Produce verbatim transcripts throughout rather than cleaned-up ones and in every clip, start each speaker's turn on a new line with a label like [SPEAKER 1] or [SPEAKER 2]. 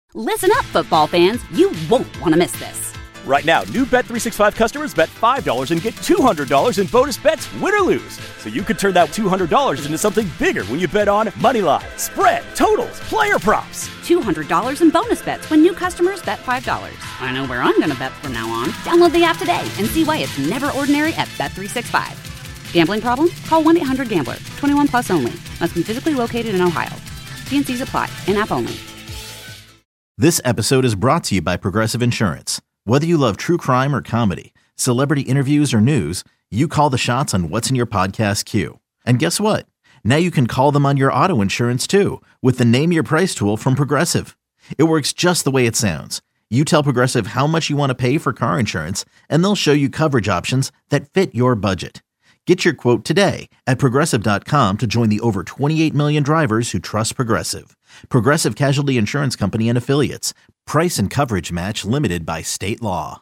[SPEAKER 1] Listen up, football fans. You won't want to miss this.
[SPEAKER 2] Right now, new Bet three sixty-five customers bet five dollars and get two hundred dollars in bonus bets, win or lose. So you could turn that two hundred dollars into something bigger when you bet on money line, spread, totals, player props.
[SPEAKER 1] two hundred dollars in bonus bets when new customers bet five dollars. I know where I'm going to bet from now on. Download the app today and see why it's never ordinary at Bet three sixty-five. Gambling problem? Call one eight hundred gambler. twenty-one plus only. Must be physically located in Ohio. T and C's apply. In-app only.
[SPEAKER 3] This episode is brought to you by Progressive Insurance. Whether you love true crime or comedy, celebrity interviews or news, you call the shots on what's in your podcast queue. And guess what? Now you can call them on your auto insurance too with the Name Your Price tool from Progressive. It works just the way it sounds. You tell Progressive how much you want to pay for car insurance, and they'll show you coverage options that fit your budget. Get your quote today at Progressive dot com to join the over twenty-eight million drivers who trust Progressive. Progressive Casualty Insurance Company and Affiliates. Price and coverage match limited by state law.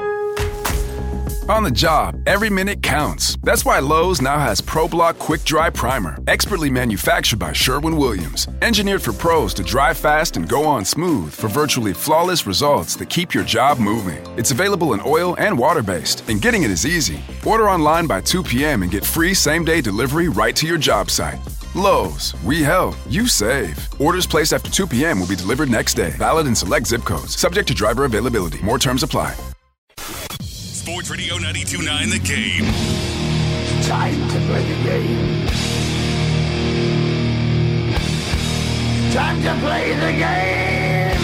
[SPEAKER 4] On the job, every minute counts. That's why Lowe's now has ProBlock Quick Dry Primer, expertly manufactured by Sherwin-Williams. Engineered for pros to dry fast and go on smooth for virtually flawless results that keep your job moving. It's available in oil and water-based, and getting it is easy. Order online by two p.m. and get free same-day delivery right to your job site. Lowe's, we help, you save. Orders placed after two p.m. will be delivered next day. Valid in select zip codes. Subject to driver availability. More terms apply.
[SPEAKER 5] Sports Radio ninety-two point nine The Game.
[SPEAKER 6] Time to play the game. Time to play the game.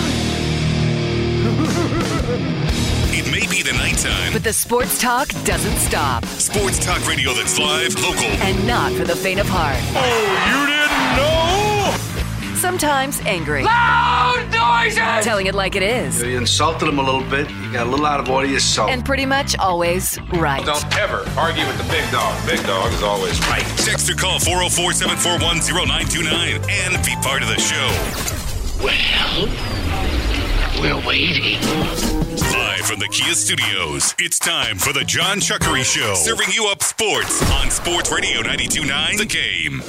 [SPEAKER 5] It may be the nighttime,
[SPEAKER 7] but the sports talk doesn't stop.
[SPEAKER 5] Sports talk radio that's live, local,
[SPEAKER 7] and not for the faint of heart.
[SPEAKER 5] Oh, you didn't know?
[SPEAKER 7] Sometimes angry.
[SPEAKER 6] Loud noises!
[SPEAKER 7] Telling it like it is.
[SPEAKER 8] You insulted him a little bit. You got a little out of order yourself.
[SPEAKER 7] And pretty much always right.
[SPEAKER 9] Don't ever argue with the big dog. Big dog is always right.
[SPEAKER 5] Text or call four oh four, seven four one, oh nine two nine and be part of the show.
[SPEAKER 6] Well, we're waiting.
[SPEAKER 5] Live from the Kia Studios, it's time for the John Chuckery Show. Serving you up sports on Sports Radio ninety-two point nine The Game.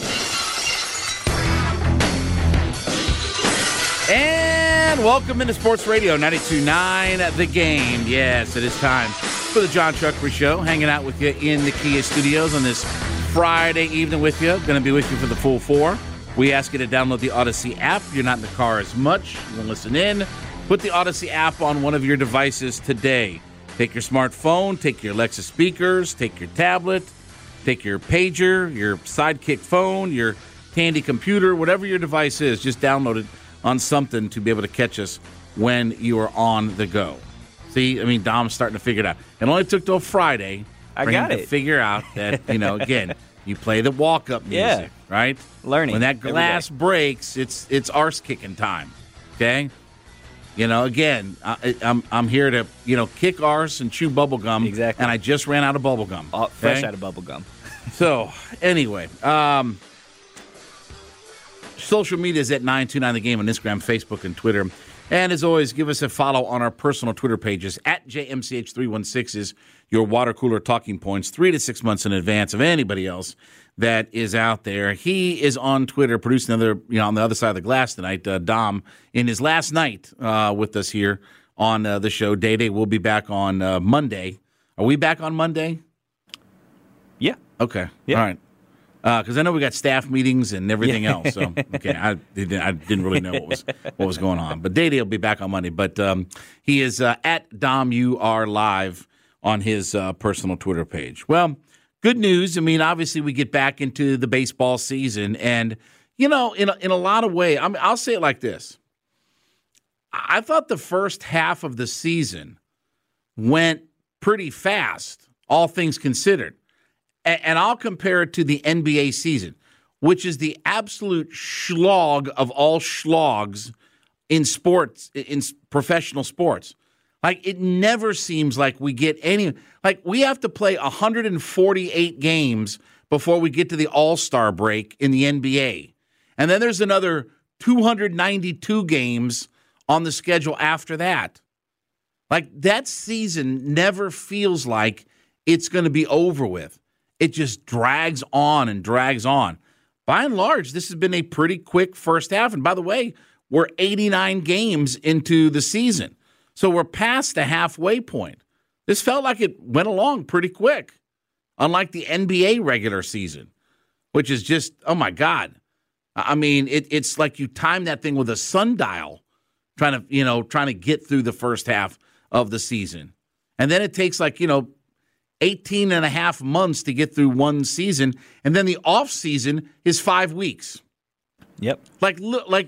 [SPEAKER 10] And welcome into Sports Radio ninety-two point nine The Game. Yes, it is time for the John Chuckery Show. Hanging out with you in the Kia Studios on this Friday evening with you. Going to be with you for the full four. We ask you to download the Odyssey app. You're not in the car as much. You can listen in. Put the Odyssey app on one of your devices today. Take your smartphone, take your Alexa speakers, take your tablet, take your pager, your Sidekick phone, your Tandy computer, whatever your device is, just download it on something to be able to catch us when you are on the go. See, I mean, Dom's starting to figure it out. It only took till Friday for
[SPEAKER 2] I got
[SPEAKER 10] him
[SPEAKER 2] it.
[SPEAKER 10] to figure out that, you know, again, you play the walk-up music,
[SPEAKER 2] Yeah.
[SPEAKER 10] right?
[SPEAKER 2] Learning
[SPEAKER 10] When that
[SPEAKER 2] every
[SPEAKER 10] glass
[SPEAKER 2] day.
[SPEAKER 10] breaks, it's it's arse-kicking time, okay? You know, again, I, I'm I'm here to, you know, kick arse and chew bubble gum.
[SPEAKER 2] Exactly.
[SPEAKER 10] And I just ran out of bubble gum.
[SPEAKER 2] Oh, fresh
[SPEAKER 10] okay?
[SPEAKER 2] out of bubble gum.
[SPEAKER 10] So, anyway, um, social media is at nine two nine The Game on Instagram, Facebook, and Twitter. And as always, give us a follow on our personal Twitter pages. At J M C H three one six is your water cooler talking points, three to six months in advance of anybody else that is out there. He is on Twitter producing another, you know, on the other side of the glass tonight, uh, Dom, in his last night uh, with us here on uh, the show. Day Day will be back on uh, Monday. Are we back on Monday?
[SPEAKER 2] Yeah.
[SPEAKER 10] Okay.
[SPEAKER 2] Yeah.
[SPEAKER 10] All right. Because uh, I know we got staff meetings and everything yeah. else. So okay, I didn't, I didn't really know what was what was going on. But Day Day will be back on Monday. But um, he is uh, at Dom U R Live on his uh, personal Twitter page. Well, good news. I mean, obviously we get back into the baseball season, and you know, in a, in a lot of ways, I mean, I'll say it like this: I thought the first half of the season went pretty fast, all things considered. And I'll compare it to the N B A season, which is the absolute schlog of all schlogs in sports, in professional sports. Like, it never seems like we get any – like, we have to play one hundred forty-eight games before we get to the All-Star break in the N B A. And then there's another two hundred ninety-two games on the schedule after that. Like, that season never feels like it's going to be over with. It just drags on and drags on. By and large, this has been a pretty quick first half. And by the way, we're eighty-nine games into the season. So we're past the halfway point. This felt like it went along pretty quick, unlike the N B A regular season, which is just, oh, my God. I mean, it, it's like you time that thing with a sundial trying to, you know, trying to get through the first half of the season. And then it takes like, you know, eighteen and a half months to get through one season. And then the off season is five weeks.
[SPEAKER 11] Yep.
[SPEAKER 10] Like, like,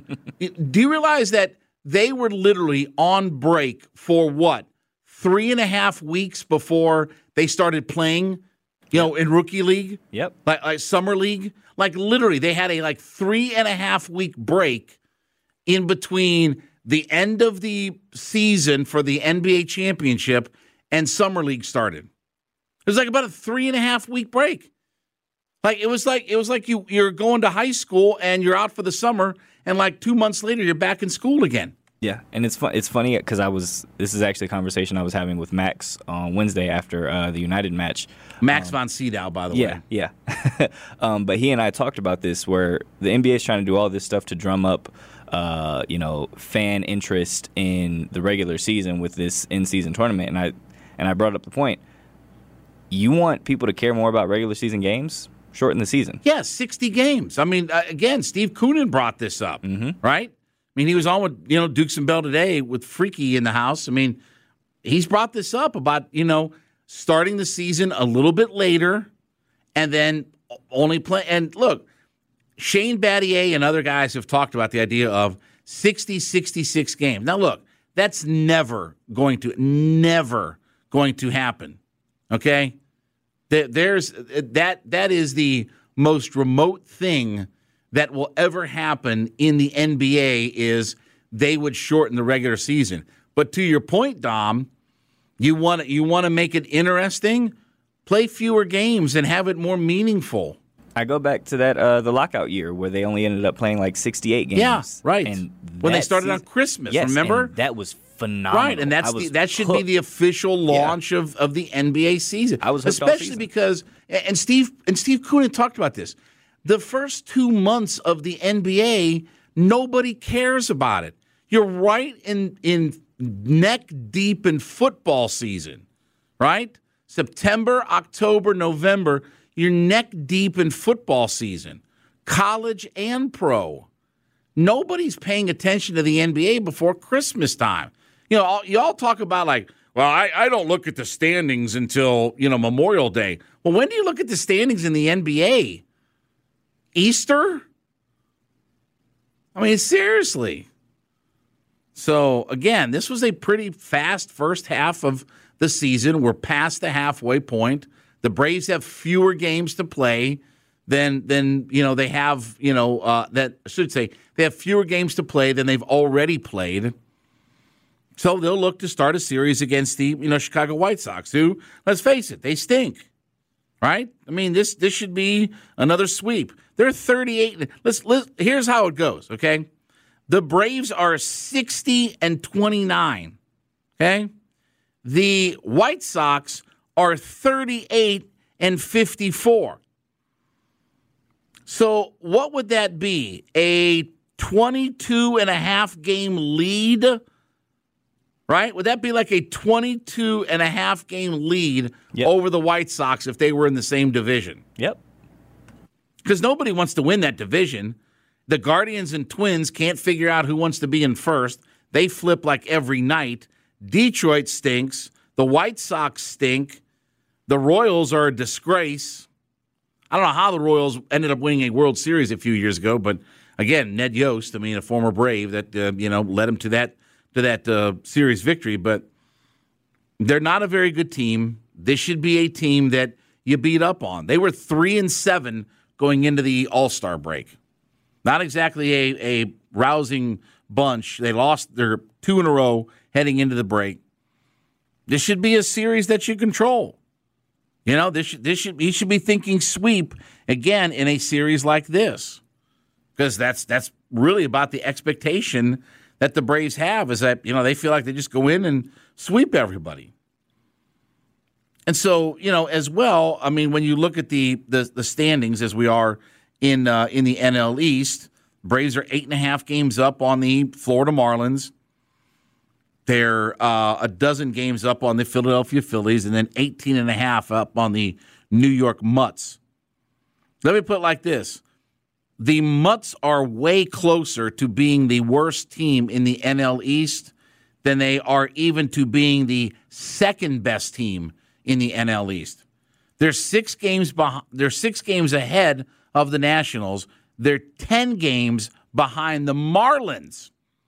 [SPEAKER 10] do you realize that they were literally on break for what? Three and a half weeks before they started playing, you know, in rookie league?
[SPEAKER 11] Yep.
[SPEAKER 10] Like, like summer league? Like, literally, they had a like three and a half week break in between the end of the season for the N B A championship and summer league started. It was like about a three and a half week break. Like it was like it was like you you're going to high school and you're out for the summer, and like two months later you're back in school again.
[SPEAKER 11] Yeah, and it's fun. It's funny because I was. This is actually a conversation I was having with Max on Wednesday after uh, the United match.
[SPEAKER 10] Max
[SPEAKER 11] um,
[SPEAKER 10] von Sydow, by the
[SPEAKER 11] yeah,
[SPEAKER 10] way.
[SPEAKER 11] Yeah, yeah. um, but he and I talked about this, where the N B A is trying to do all this stuff to drum up, uh, you know, fan interest in the regular season with this in-season tournament, and I and I brought up the point. You want people to care more about regular season games? Shorten the season.
[SPEAKER 10] Yeah, sixty games. I mean, uh, again, Steve Koonin brought this up,
[SPEAKER 11] mm-hmm.
[SPEAKER 10] right? I mean, he was on with, you know, Dukes and Bell today with Freaky in the house. I mean, he's brought this up about, you know, starting the season a little bit later and then only play. And look, Shane Battier and other guys have talked about the idea of sixty, sixty-six games. Now, look, that's never going to, never going to happen, okay? There's that. That is the most remote thing that will ever happen in the N B A is they would shorten the regular season. But to your point, Dom, you want you want to make it interesting, play fewer games and have it more meaningful.
[SPEAKER 11] I go back to that uh, the lockout year where they only ended up playing like sixty-eight games.
[SPEAKER 10] Yeah, right.
[SPEAKER 11] And
[SPEAKER 10] when they started
[SPEAKER 11] season,
[SPEAKER 10] on Christmas,
[SPEAKER 11] yes,
[SPEAKER 10] remember?
[SPEAKER 11] And that was phenomenal.
[SPEAKER 10] Right, and that's the, that should
[SPEAKER 11] hooked.
[SPEAKER 10] be the official launch yeah. of, of the N B A season.
[SPEAKER 11] I was hooked all
[SPEAKER 10] especially
[SPEAKER 11] season.
[SPEAKER 10] because and Steve and Steve Koonin talked about this. The first two months of the N B A, nobody cares about it. You're right in in neck deep in football season, right? September, October, November, you're neck deep in football season, college and pro. Nobody's paying attention to the N B A before Christmas time. You know, all, you all talk about like, well, I, I don't look at the standings until, you know, Memorial Day. Well, when do you look at the standings in the N B A? Easter? I mean, seriously. So, again, this was a pretty fast first half of the season. We're past the halfway point. The Braves have fewer games to play than, than you know, they have, you know, uh, that I should say, they have fewer games to play than they've already played. So they'll look to start a series against the, you know, Chicago White Sox, who, let's face it, they stink. Right? I mean, this this should be another sweep. They're thirty-eight. Let's, let's here's how it goes, okay? The Braves are sixty and twenty-nine. Okay? The White Sox are thirty-eight and fifty-four. So, what would that be? A twenty-two and a half game lead? Right? Would that be like a twenty-two and a half game lead yep. over the White Sox if they were in the same division?
[SPEAKER 11] Yep.
[SPEAKER 10] Because nobody wants to win that division. The Guardians and Twins can't figure out who wants to be in first. They flip like every night. Detroit stinks. The White Sox stink. The Royals are a disgrace. I don't know how the Royals ended up winning a World Series a few years ago, but again, Ned Yost, I mean, a former Brave that uh, you know led him to that to that uh, series victory, but they're not a very good team. This should be a team that you beat up on. They were three and seven going into the All-Star break. Not exactly a, a rousing bunch. They lost their two in a row heading into the break. This should be a series that you control. You know, this should, this should he should be thinking sweep again in a series like this, because that's that's really about the expectation that the Braves have, is that, you know, they feel like they just go in and sweep everybody. And so, you know, as well, I mean, when you look at the the, the standings as we are in uh, in the N L East, Braves are eight and a half games up on the Florida Marlins. They're uh, a dozen games up on the Philadelphia Phillies, and then eighteen and a half up on the New York Mutts. Let me put it like this. The Mutts are way closer to being the worst team in the N L East than they are even to being the second best team in the N L East. They're six games behind, they're six games ahead of the Nationals. They're ten games behind the Marlins.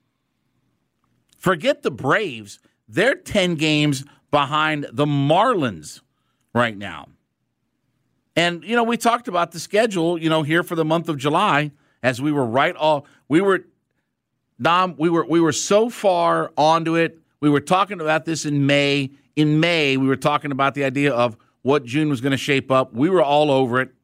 [SPEAKER 10] Forget the Braves. They're ten games behind the Marlins right now. And, you know, we talked about the schedule, you know, here for the month of July as we were right all we were Dom, we were we were so far onto it. We were talking about this in May. In May, we were talking about the idea of what June was going to shape up. We were all over it.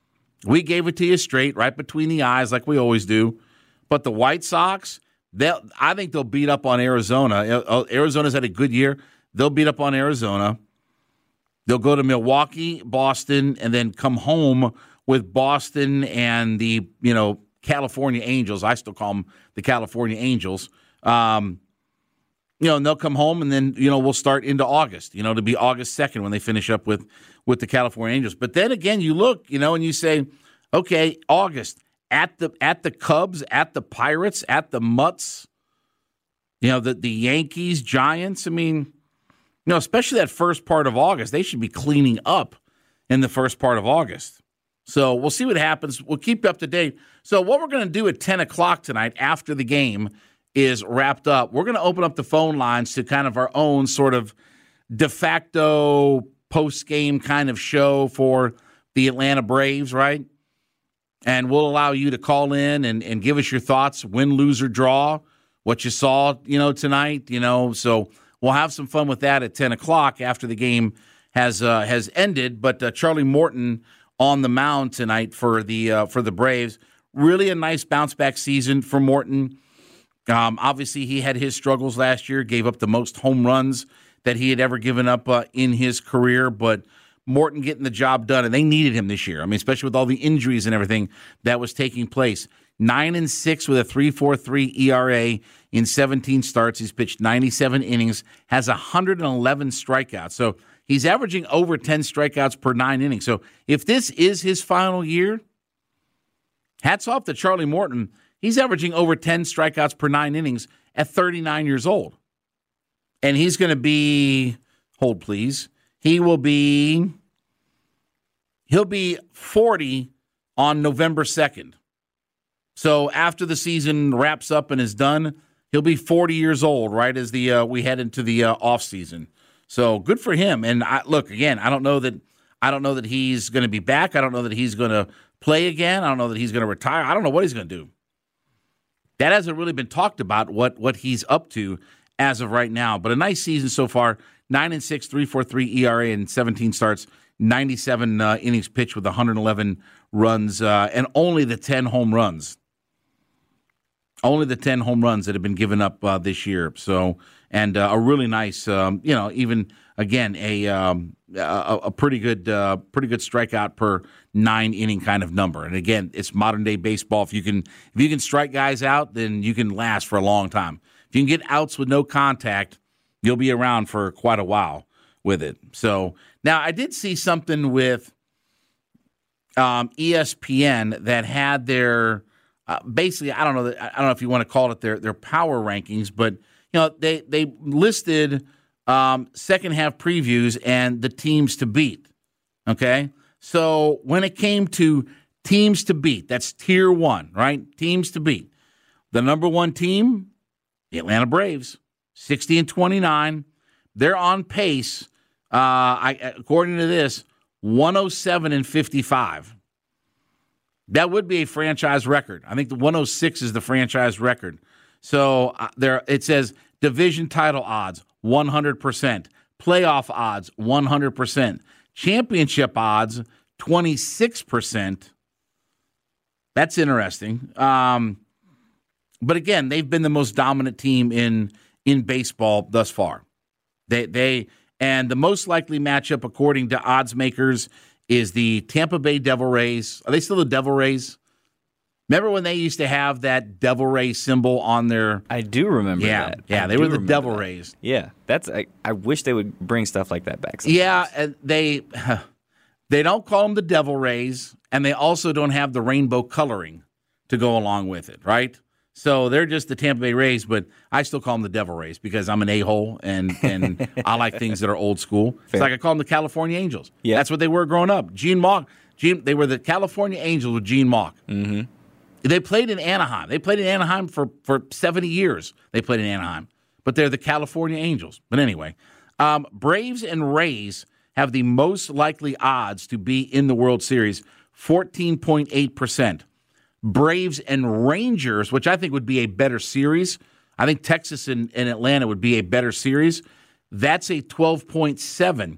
[SPEAKER 10] We gave it to you straight, right between the eyes, like we always do. But the White Sox, they'll, I think they'll beat up on Arizona. Arizona's had a good year. They'll beat up on Arizona. They'll go to Milwaukee, Boston, and then come home with Boston and the, you know, California Angels. I still call them the California Angels. Um, you know, and they'll come home, and then, you know, we'll start into August, you know, to be August second when they finish up with, with the California Angels. But then again, you look, you know, and you say, okay, August, at the at the Cubs, at the Pirates, at the Mutts, you know, the, the Yankees, Giants. I mean, you know, especially that first part of August, they should be cleaning up in the first part of August. So we'll see what happens. We'll keep you up to date. So what we're going to do at ten o'clock tonight after the game is wrapped up, we're going to open up the phone lines to kind of our own sort of de facto post-game kind of show for the Atlanta Braves, right? And we'll allow you to call in and, and give us your thoughts, win, lose, or draw, what you saw, you know, tonight, you know. So we'll have some fun with that at ten o'clock after the game has uh, has ended. But uh, Charlie Morton on the mound tonight for the uh, for the Braves. Really a nice bounce-back season for Morton. Um, obviously, he had his struggles last year, gave up the most home runs that he had ever given up uh, in his career, but Morton getting the job done, and they needed him this year. I mean, especially with all the injuries and everything that was taking place. Nine and six with a three point four three E R A in seventeen starts. He's pitched ninety-seven innings, has one hundred eleven strikeouts. So he's averaging over ten strikeouts per nine innings. So if this is his final year, hats off to Charlie Morton. He's averaging over ten strikeouts per nine innings at thirty-nine years old. And he's going to be, hold please, he will be, he'll be forty on November second. So after the season wraps up and is done, he'll be forty years old, right, as the uh, we head into the uh, offseason. So good for him. And I, look, again, I don't know that I don't know that he's going to be back. I don't know that he's going to play again. I don't know that he's going to retire. I don't know what he's going to do. That hasn't really been talked about, what what he's up to as of right now. But a nice season so far. Nine and six, three point four three E R A and seventeen starts, ninety-seven uh, innings pitched with one hundred eleven runs, uh, and only the ten home runs. Only the ten home runs that have been given up uh, this year. So, and uh, a really nice, um, you know, even again a um, a, a pretty good, uh, pretty good strikeout per nine inning kind of number. And again, it's modern day baseball. If you can, if you can strike guys out, then you can last for a long time. If you can get outs with no contact, you'll be around for quite a while with it. So now I did see something with um, E S P N that had their. Uh, basically, I don't know. I don't know if you want to call it their their power rankings, but you know they they listed um, second half previews and the teams to beat. Okay, so when it came to teams to beat, that's tier one, right? Teams to beat. The number one team, the Atlanta Braves, sixty and twenty-nine. They're on pace. Uh, I according to this, one oh seven and fifty-five. That would be a franchise record. I think the one oh six is the franchise record. So uh, there, it says division title odds, one hundred percent. Playoff odds, one hundred percent. Championship odds, twenty-six percent. That's interesting. Um, but again, they've been the most dominant team in in baseball thus far. They they and the most likely matchup, according to odds makers, is the Tampa Bay Devil Rays. Are they still the Devil Rays? Remember when they used to have that Devil Ray symbol on their?
[SPEAKER 11] I do remember
[SPEAKER 10] yeah,
[SPEAKER 11] that.
[SPEAKER 10] Yeah,
[SPEAKER 11] I
[SPEAKER 10] they
[SPEAKER 11] do
[SPEAKER 10] were the
[SPEAKER 11] remember
[SPEAKER 10] Devil
[SPEAKER 11] that.
[SPEAKER 10] Rays.
[SPEAKER 11] Yeah, that's. I, I wish they would bring stuff like that back. Sometimes.
[SPEAKER 10] Yeah, and they they don't call them the Devil Rays, and they also don't have the rainbow coloring to go along with it, right? So they're just the Tampa Bay Rays, but I still call them the Devil Rays because I'm an a-hole and and I like things that are old school. Fair. It's like I call them the California Angels. Yeah, that's what they were growing up. Gene Mauch, Gene, they were the California Angels with Gene Mauch.
[SPEAKER 11] Mm-hmm.
[SPEAKER 10] They played in Anaheim. They played in Anaheim for, for seventy years. They played in Anaheim, but they're the California Angels. But anyway, um, Braves and Rays have the most likely odds to be in the World Series, fourteen point eight percent. Braves and Rangers, which I think would be a better series. I think Texas and, and Atlanta would be a better series. That's a twelve point seven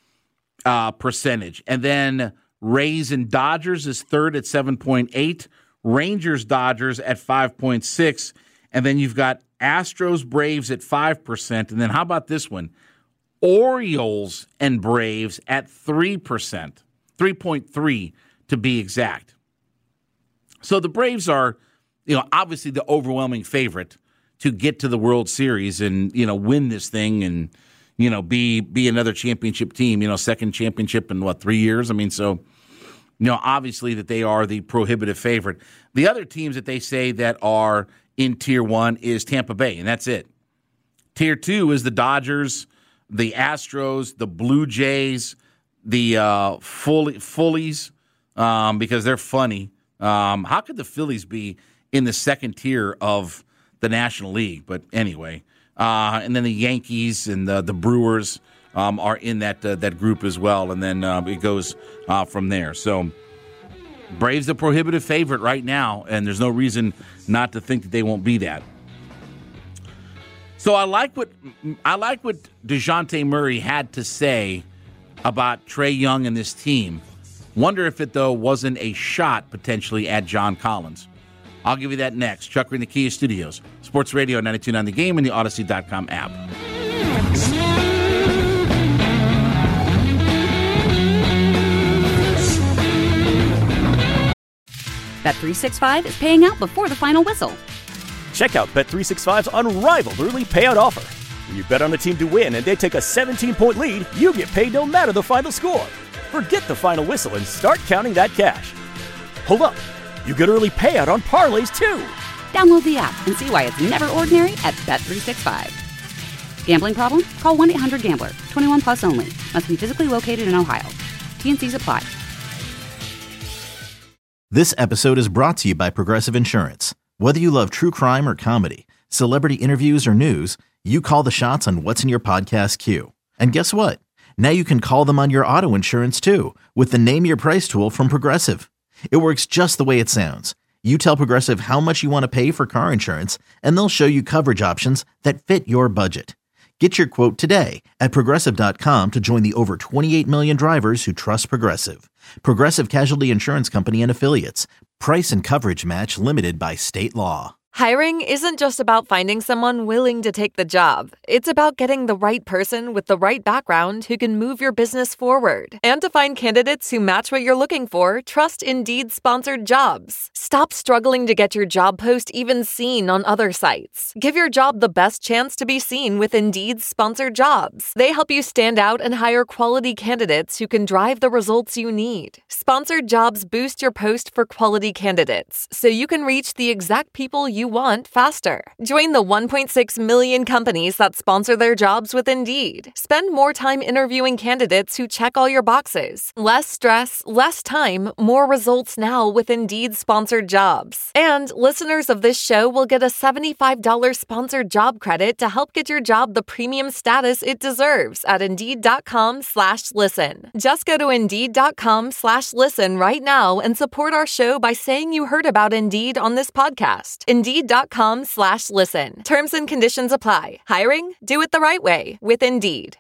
[SPEAKER 10] uh, percentage. And then Rays and Dodgers is third at seven point eight. Rangers, Dodgers at five point six. And then you've got Astros, Braves at five percent. And then how about this one? Orioles and Braves at three percent, three point three to be exact. So the Braves are, you know, obviously the overwhelming favorite to get to the World Series and, you know, win this thing and, you know, be be another championship team, you know, second championship in, what, three years? I mean, so, you know, obviously that they are the prohibitive favorite. The other teams that they say that are in Tier one is Tampa Bay, and that's it. Tier two is the Dodgers, the Astros, the Blue Jays, the uh, Fully, Phillies, um, because they're funny. Um, how could the Phillies be in the second tier of the National League? But anyway, uh, and then the Yankees and the, the Brewers um, are in that uh, that group as well, and then uh, it goes uh, from there. So Braves the prohibitive favorite right now, and there's no reason not to think that they won't be that. So I like what I like what DeJounte Murray had to say about Trae Young and this team. Wonder if it, though, wasn't a shot potentially at John Collins. I'll give you that next. Chuck in the Kia Studios. Sports Radio ninety-two point nine The Game and the Odyssey dot com app.
[SPEAKER 1] Bet three sixty-five is paying out before the final whistle.
[SPEAKER 2] Check out Bet three sixty-five's unrivaled early payout offer. When you bet on a team to win and they take a seventeen-point lead, you get paid no matter the final score. Forget the final whistle and start counting that cash. Hold up. You get early payout on parlays, too.
[SPEAKER 1] Download the app and see why it's never ordinary at Bet three sixty-five. Gambling problem? Call one eight hundred gambler. twenty-one plus only. Must be physically located in Ohio. T and C's apply.
[SPEAKER 3] This episode is brought to you by Progressive Insurance. Whether you love true crime or comedy, celebrity interviews or news, you call the shots on what's in your podcast queue. And guess what? Now you can call them on your auto insurance, too, with the Name Your Price tool from Progressive. It works just the way it sounds. You tell Progressive how much you want to pay for car insurance, and they'll show you coverage options that fit your budget. Get your quote today at Progressive dot com to join the over twenty-eight million drivers who trust Progressive. Progressive Casualty Insurance Company and Affiliates. Price and coverage match limited by state law.
[SPEAKER 12] Hiring isn't just about finding someone willing to take the job. It's about getting the right person with the right background who can move your business forward. And to find candidates who match what you're looking for, trust Indeed-sponsored jobs. Stop struggling to get your job post even seen on other sites. Give your job the best chance to be seen with Indeed-sponsored jobs. They help you stand out and hire quality candidates who can drive the results you need. Sponsored jobs boost your post for quality candidates, so you can reach the exact people you you want faster. Join the one point six million companies that sponsor their jobs with Indeed. Spend more time interviewing candidates who check all your boxes. Less stress, less time, more results now with Indeed sponsored jobs. And listeners of this show will get a seventy-five dollars sponsored job credit to help get your job the premium status it deserves at Indeed.com slash listen. Just go to Indeed.com slash listen right now and support our show by saying you heard about Indeed on this podcast. Indeed.com slash listen. Terms and conditions apply. Hiring? Do it the right way with Indeed.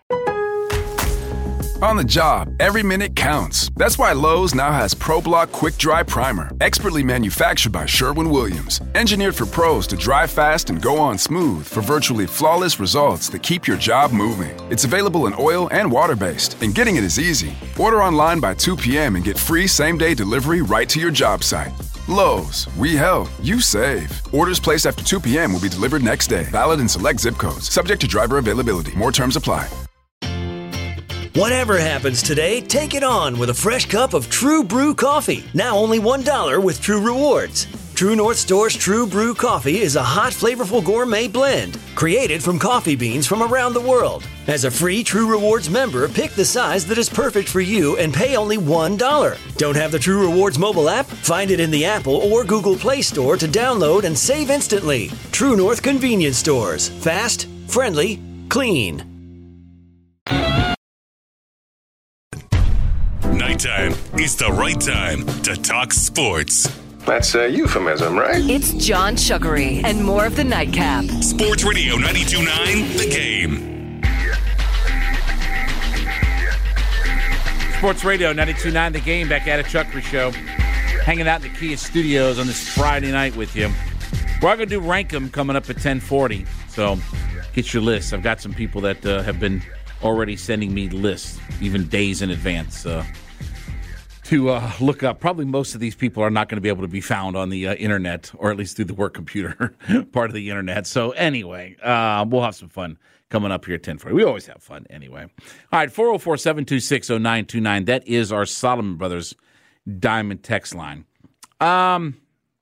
[SPEAKER 4] On the job, every minute counts. That's why Lowe's now has ProBlock Quick Dry Primer, expertly manufactured by Sherwin-Williams. Engineered for pros to dry fast and go on smooth for virtually flawless results that keep your job moving. It's available in oil and water-based, and getting it is easy. Order online by two p.m. and get free same-day delivery right to your job site. Lowe's, we help, you save. Orders placed after two p.m. will be delivered next day. Valid in select zip codes. Subject to driver availability. More terms apply.
[SPEAKER 13] Whatever happens today, take it on with a fresh cup of True Brew coffee. Now only one dollar with True Rewards. True North Store's True Brew coffee is a hot, flavorful gourmet blend created from coffee beans from around the world. As a free True Rewards member, pick the size that is perfect for you and pay only one dollar. Don't have the True Rewards mobile app? Find it in the Apple or Google Play Store to download and save instantly. True North Convenience Stores. Fast, friendly, clean.
[SPEAKER 5] Nighttime is the right time to talk sports.
[SPEAKER 9] That's a euphemism, right?
[SPEAKER 7] It's John Chuckery and more of the Nightcap.
[SPEAKER 5] Sports Radio ninety-two point nine, The Game.
[SPEAKER 10] Sports Radio ninety-two point nine, The Game, back at a Chuckery Show. Hanging out in the Kia Studios on this Friday night with you. We're going to do Rank 'em coming up at ten forty, so get your list. I've got some people that uh, have been already sending me lists, even days in advance, uh, to uh, look up. Probably most of these people are not going to be able to be found on the uh, internet, or at least through the work computer part of the internet. So anyway, uh, we'll have some fun coming up here at ten forty. We always have fun anyway. All right, four oh four, seven two six, oh nine two nine. That is our Solomon Brothers Diamond text line. Um,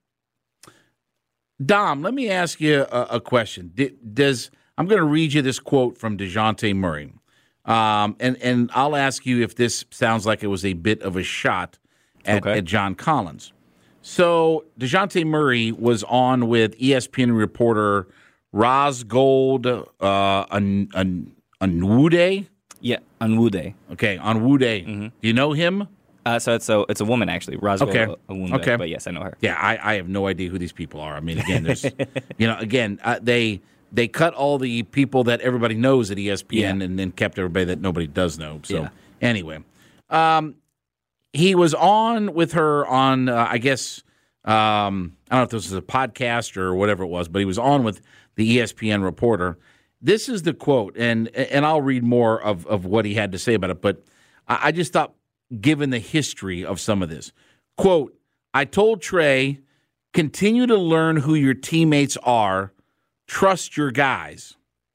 [SPEAKER 10] Dom, let me ask you a, a question. D- does I'm going to read you this quote from DeJounte Murray. Um, and, and I'll ask you if this sounds like it was a bit of a shot at, okay. at John Collins. So DeJounte Murray was on with E S P N reporter Rosgold uh, An, An, Anwude?
[SPEAKER 11] Yeah, Anwude.
[SPEAKER 10] Okay, Anwude. Mm-hmm. Do you know him?
[SPEAKER 11] Uh, so it's a, it's a woman, actually, Rosgold
[SPEAKER 10] okay.
[SPEAKER 11] Anwude.
[SPEAKER 10] Okay.
[SPEAKER 11] But yes, I know her.
[SPEAKER 10] Yeah, I, I have no idea who these people are. I mean, again, there's, you know, again, uh, they... They cut all the people that everybody knows at E S P N yeah. and then kept everybody that nobody does know. So yeah. anyway, um, he was on with her on, uh, I guess, um, I don't know if this was a podcast or whatever it was, but he was on with the E S P N reporter. This is the quote, and and I'll read more of, of what he had to say about it, but I, I just thought, given the history of some of this, quote, I told Trey, continue to learn who your teammates are. Trust your guys.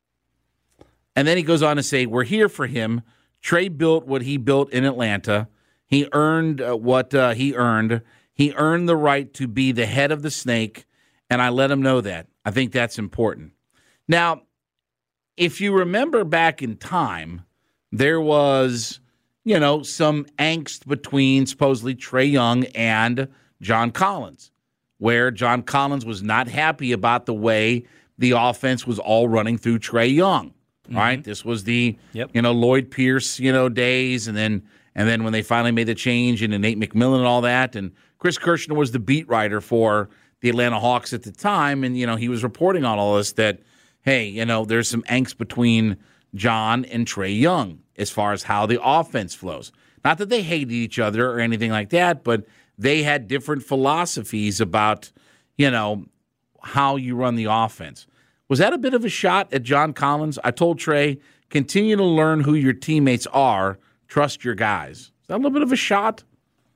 [SPEAKER 10] And then he goes on to say, we're here for him. Trey built what he built in Atlanta. He earned uh, what uh, he earned. He earned the right to be the head of the snake, and I let him know that. I think that's important. Now, if you remember back in time, there was, you know, some angst between supposedly Trae Young and John Collins, where John Collins was not happy about the way the offense was all running through Trae Young, mm-hmm. right? This was the, yep. you know, Lloyd Pierce, you know, days, and then and then when they finally made the change into Nate McMillan and all that, and Chris Kirshner was the beat writer for the Atlanta Hawks at the time, and, you know, he was reporting on all this that, hey, you know, there's some angst between John and Trae Young as far as how the offense flows. Not that they hated each other or anything like that, but they had different philosophies about, you know, how you run the offense. Was that a bit of a shot at John Collins? I told Trey, continue to learn who your teammates are. Trust your guys. Is that a little bit of a shot?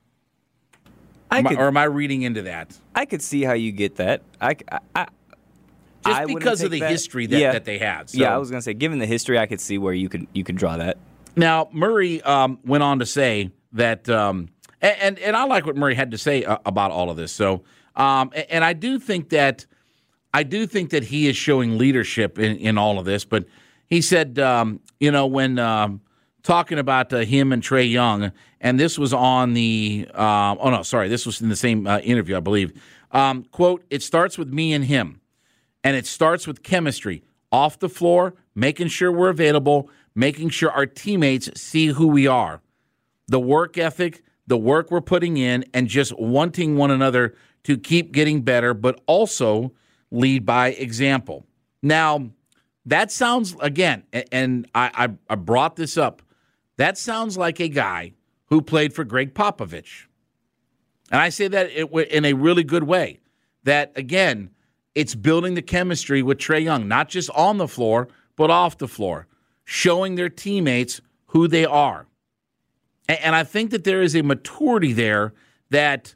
[SPEAKER 11] I
[SPEAKER 10] am
[SPEAKER 11] could,
[SPEAKER 10] I, or am I reading into that?
[SPEAKER 11] I could see how you get that. I, I, I
[SPEAKER 10] Just
[SPEAKER 11] I
[SPEAKER 10] because of the
[SPEAKER 11] that.
[SPEAKER 10] history that,
[SPEAKER 11] yeah.
[SPEAKER 10] that they had. So.
[SPEAKER 11] Yeah, I was going to say, given the history, I could see where you could you could draw that.
[SPEAKER 10] Now, Murray um, went on to say that, um, and, and, and I like what Murray had to say uh, about all of this. So, um, and, and I do think that I do think that he is showing leadership in, in all of this. But he said, um, you know, when um, talking about uh, him and Trae Young, and this was on the, uh, oh, no, sorry, this was in the same uh, interview, I believe. Um, quote, it starts with me and him, and it starts with chemistry. Off the floor, making sure we're available, making sure our teammates see who we are. The work ethic, the work we're putting in, and just wanting one another to keep getting better, but also lead by example. Now, that sounds, again, and I, I, I brought this up, that sounds like a guy who played for Greg Popovich. And I say that in a really good way. That, again, it's building the chemistry with Trae Young, not just on the floor, but off the floor, showing their teammates who they are. And I think that there is a maturity there that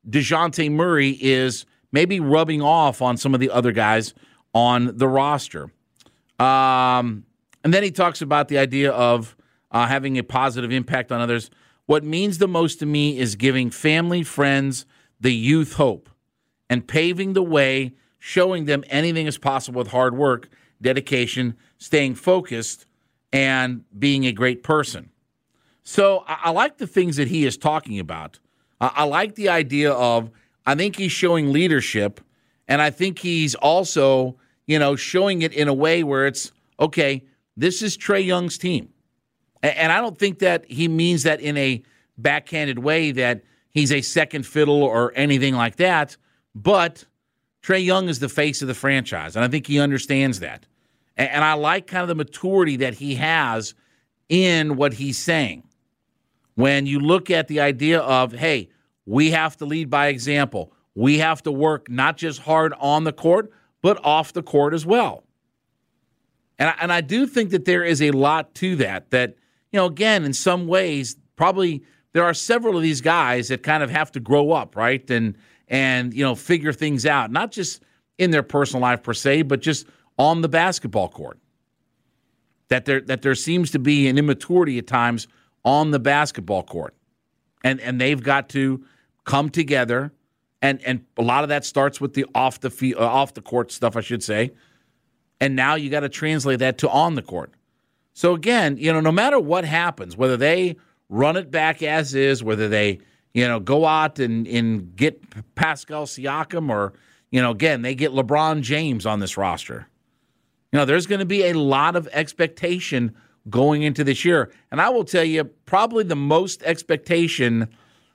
[SPEAKER 10] DeJounte Murray is maybe rubbing off on some of the other guys on the roster. Um, and then he talks about the idea of uh, having a positive impact on others. What means the most to me is giving family, friends, the youth hope, and paving the way, showing them anything is possible with hard work, dedication, staying focused, and being a great person. So I, I like the things that he is talking about. I, I like the idea of, I think he's showing leadership, and I think he's also, you know, showing it in a way where it's, okay, this is Trae Young's team. And, and I don't think that he means that in a backhanded way that he's a second fiddle or anything like that, but Trae Young is the face of the franchise, and I think he understands that. And, and I like kind of the maturity that he has in what he's saying. When you look at the idea of, hey, we have to lead by example. We have to work not just hard on the court, but off the court as well. And I, and I do think that there is a lot to that, that, you know, again, in some ways, probably there are several of these guys that kind of have to grow up, right? And, and you know, figure things out, not just in their personal life per se, but just on the basketball court. That there, that there seems to be an immaturity at times on the basketball court. And and they've got to come together, and and a lot of that starts with the off the field, uh, off the court stuff, I should say. And now you got to translate that to on the court. So again, you know, no matter what happens, whether they run it back as is, whether they, you know, go out and, and get Pascal Siakam, or, you know, again, they get LeBron James on this roster. You know, there's going to be a lot of expectation going into this year. And I will tell you, probably the most expectation,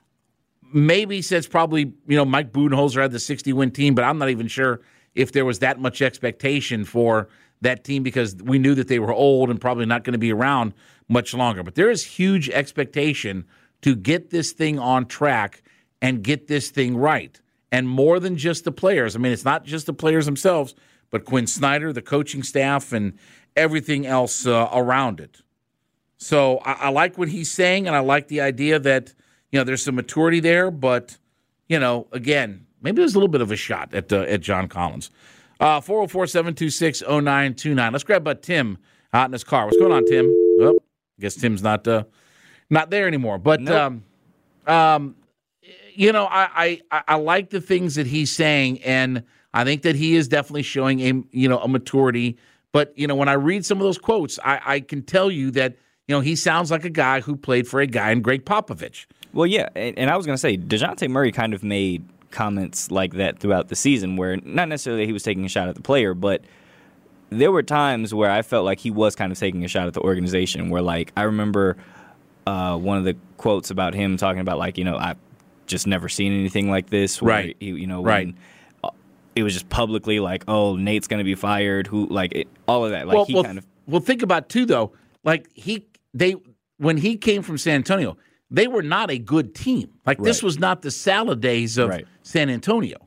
[SPEAKER 10] maybe since probably, you know, Mike Budenholzer had the sixty-win team, but I'm not even sure if there was that much expectation for that team because we knew that they were old and probably not going to be around much longer. But there is huge expectation to get this thing on track and get this thing right. And more than just the players. I mean, it's not just the players themselves, but Quinn Snyder, the coaching staff, and everything else uh, around it. So I, I like what he's saying, and I like the idea that, you know, there's some maturity there, but, you know, again, maybe there's a little bit of a shot at uh, at John Collins. Uh, four oh four, seven two six, oh nine two nine. Let's grab uh, Tim out in his car. What's going on, Tim? Oh, I guess Tim's not uh, not there anymore. But, nope. um, um, you know, I, I, I like the things that he's saying, and I think that he is definitely showing a, you know, a maturity. But, you know, when I read some of those quotes, I, I can tell you that, you know, he sounds like a guy who played for a guy in Greg Popovich.
[SPEAKER 11] Well, yeah, and, and I was going to say, DeJounte Murray kind of made comments like that throughout the season where not necessarily he was taking a shot at the player, but there were times where I felt like he was kind of taking a shot at the organization where, like, I remember uh, one of the quotes about him talking about, like, you know, I've just never seen anything like this. Where
[SPEAKER 10] right.
[SPEAKER 11] He, you know,
[SPEAKER 10] right.
[SPEAKER 11] When, it was just publicly like, oh, Nate's going to be fired. Who like it, all of that. Like
[SPEAKER 10] well,
[SPEAKER 11] he
[SPEAKER 10] well,
[SPEAKER 11] kind of.
[SPEAKER 10] Well, think about too though. Like he, they when he came from San Antonio, they were not a good team. Like right. This was not the salad days of right. San Antonio.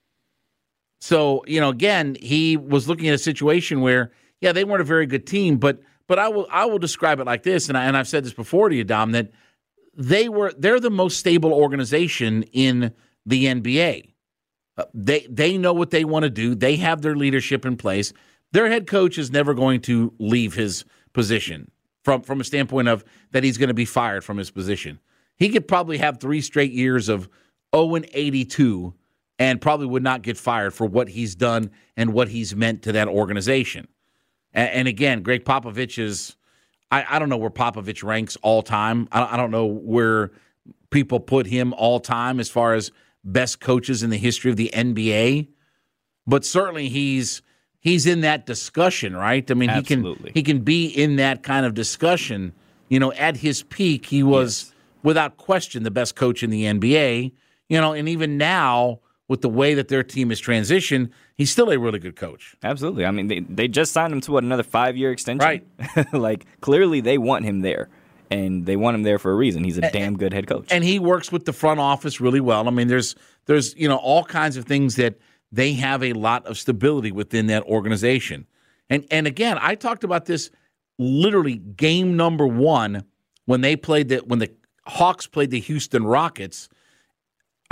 [SPEAKER 10] So you know, again, he was looking at a situation where, yeah, they weren't a very good team, but but I will I will describe it like this, and I, and I've said this before to you, Dom, that they were they're the most stable organization in the N B A. Uh, they they know what they want to do. They have their leadership in place. Their head coach is never going to leave his position from, from a standpoint of that he's going to be fired from his position. He could probably have three straight years of oh and eighty-two and probably would not get fired for what he's done and what he's meant to that organization. And, and again, Greg Popovich is, I, I don't know where Popovich ranks all time. I, I don't know where people put him all time as far as best coaches in the history of the N B A, but certainly he's he's in that discussion, right? I mean,
[SPEAKER 11] Absolutely.
[SPEAKER 10] he can he can be in that kind of discussion. You know, at his peak, he was yes. without question the best coach in the N B A. You know, and even now with the way that their team is transitioned, he's still a really good coach.
[SPEAKER 11] Absolutely. I mean, they they just signed him to what, another five year extension,
[SPEAKER 10] right?
[SPEAKER 11] Like clearly they want him there. And they want him there for a reason. He's a damn good head coach.
[SPEAKER 10] And he works with the front office really well. I mean, there's there's you know all kinds of things that they have a lot of stability within that organization. And and again, I talked about this literally game number one when they played the when the Hawks played the Houston Rockets.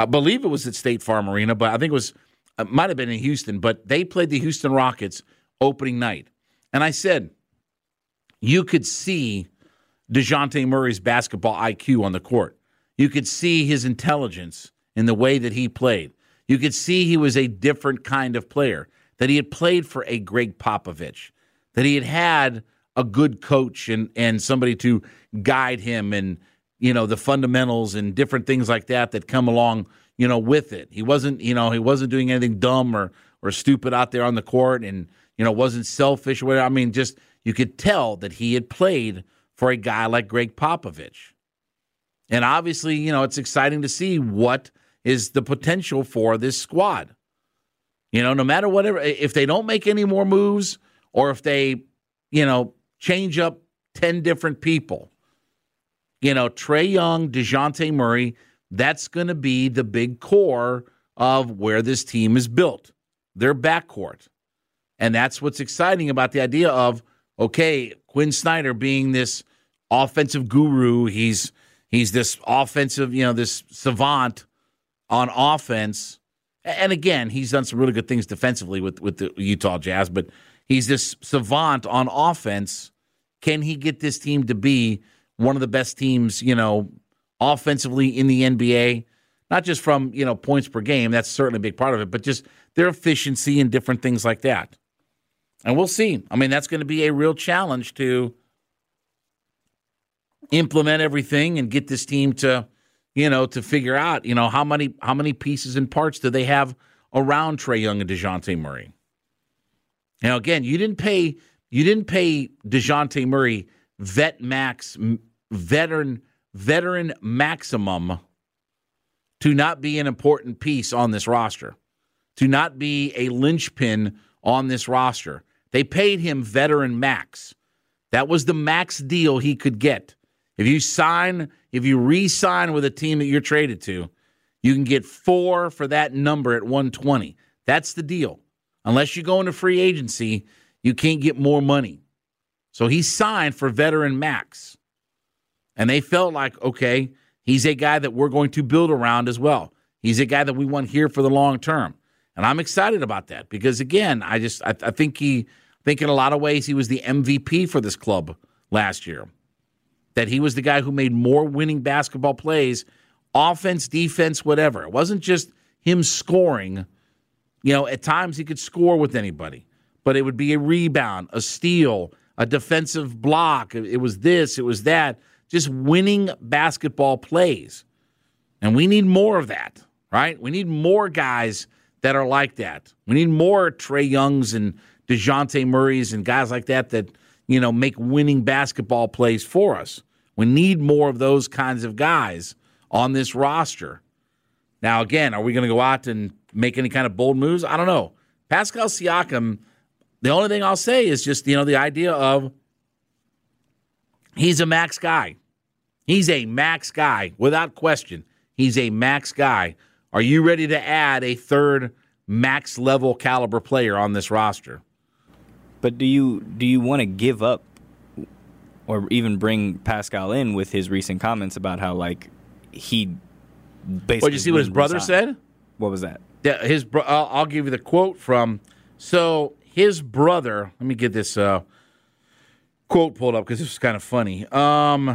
[SPEAKER 10] I believe it was at State Farm Arena, but I think it was it might have been in Houston. But they played the Houston Rockets opening night, and I said you could see DeJounte Murray's basketball I Q on the court. You could see his intelligence in the way that he played. You could see he was a different kind of player, that he had played for a Greg Popovich, that he had had a good coach and, and somebody to guide him and, you know, the fundamentals and different things like that that come along, you know, with it. He wasn't, you know, he wasn't doing anything dumb or or stupid out there on the court and, you know, wasn't selfish or whatever. I mean, just you could tell that he had played for a guy like Greg Popovich. And obviously, you know, it's exciting to see what is the potential for this squad. You know, no matter whatever, if they don't make any more moves or if they, you know, change up ten different people, you know, Trae Young, DeJounte Murray, that's going to be the big core of where this team is built, their backcourt. And that's what's exciting about the idea of, okay, Quinn Snyder being this offensive guru, he's he's this offensive, you know, this savant on offense. And again, he's done some really good things defensively with, with the Utah Jazz, but he's this savant on offense. Can he get this team to be one of the best teams, you know, offensively in the N B A? Not just from, you know, points per game, that's certainly a big part of it, but just their efficiency and different things like that. And we'll see. I mean, that's going to be a real challenge to implement everything and get this team to, you know, to figure out, you know, how many how many pieces and parts do they have around Trae Young and DeJounte Murray. Now, again, you didn't pay you didn't pay DeJounte Murray vet max veteran veteran maximum to not be an important piece on this roster, to not be a linchpin on this roster. They paid him veteran max. That was the max deal he could get. If you sign, if you re-sign with a team that you're traded to, you can get four for that number at one twenty. That's the deal. Unless you go into free agency, you can't get more money. So he signed for veteran max. And they felt like, okay, he's a guy that we're going to build around as well. He's a guy that we want here for the long term. And I'm excited about that because, again, I just I, I think he I think in a lot of ways he was the M V P for this club last year. That he was the guy who made more winning basketball plays, offense, defense, whatever. It wasn't just him scoring. You know, at times he could score with anybody, but it would be a rebound, a steal, a defensive block. It was this, it was that. Just winning basketball plays. And we need more of that, right? We need more guys that are like that. We need more Trae Youngs and DeJounte Murrays and guys like that that, you know, make winning basketball plays for us. We need more of those kinds of guys on this roster. Now, again, are we going to go out and make any kind of bold moves? I don't know. Pascal Siakam, the only thing I'll say is just, you know, the idea of he's a max guy. He's a max guy, without question. He's a max guy. Are you ready to add a third max level caliber player on this roster?
[SPEAKER 11] But do you do you want to give up or even bring Pascal in with his recent comments about how, like, he basically...
[SPEAKER 10] Well, did you see what his brother said?
[SPEAKER 11] What was that?
[SPEAKER 10] Yeah, his bro- I'll, I'll give you the quote from... So his brother... Let me get this uh, quote pulled up because this was kind of funny. Um,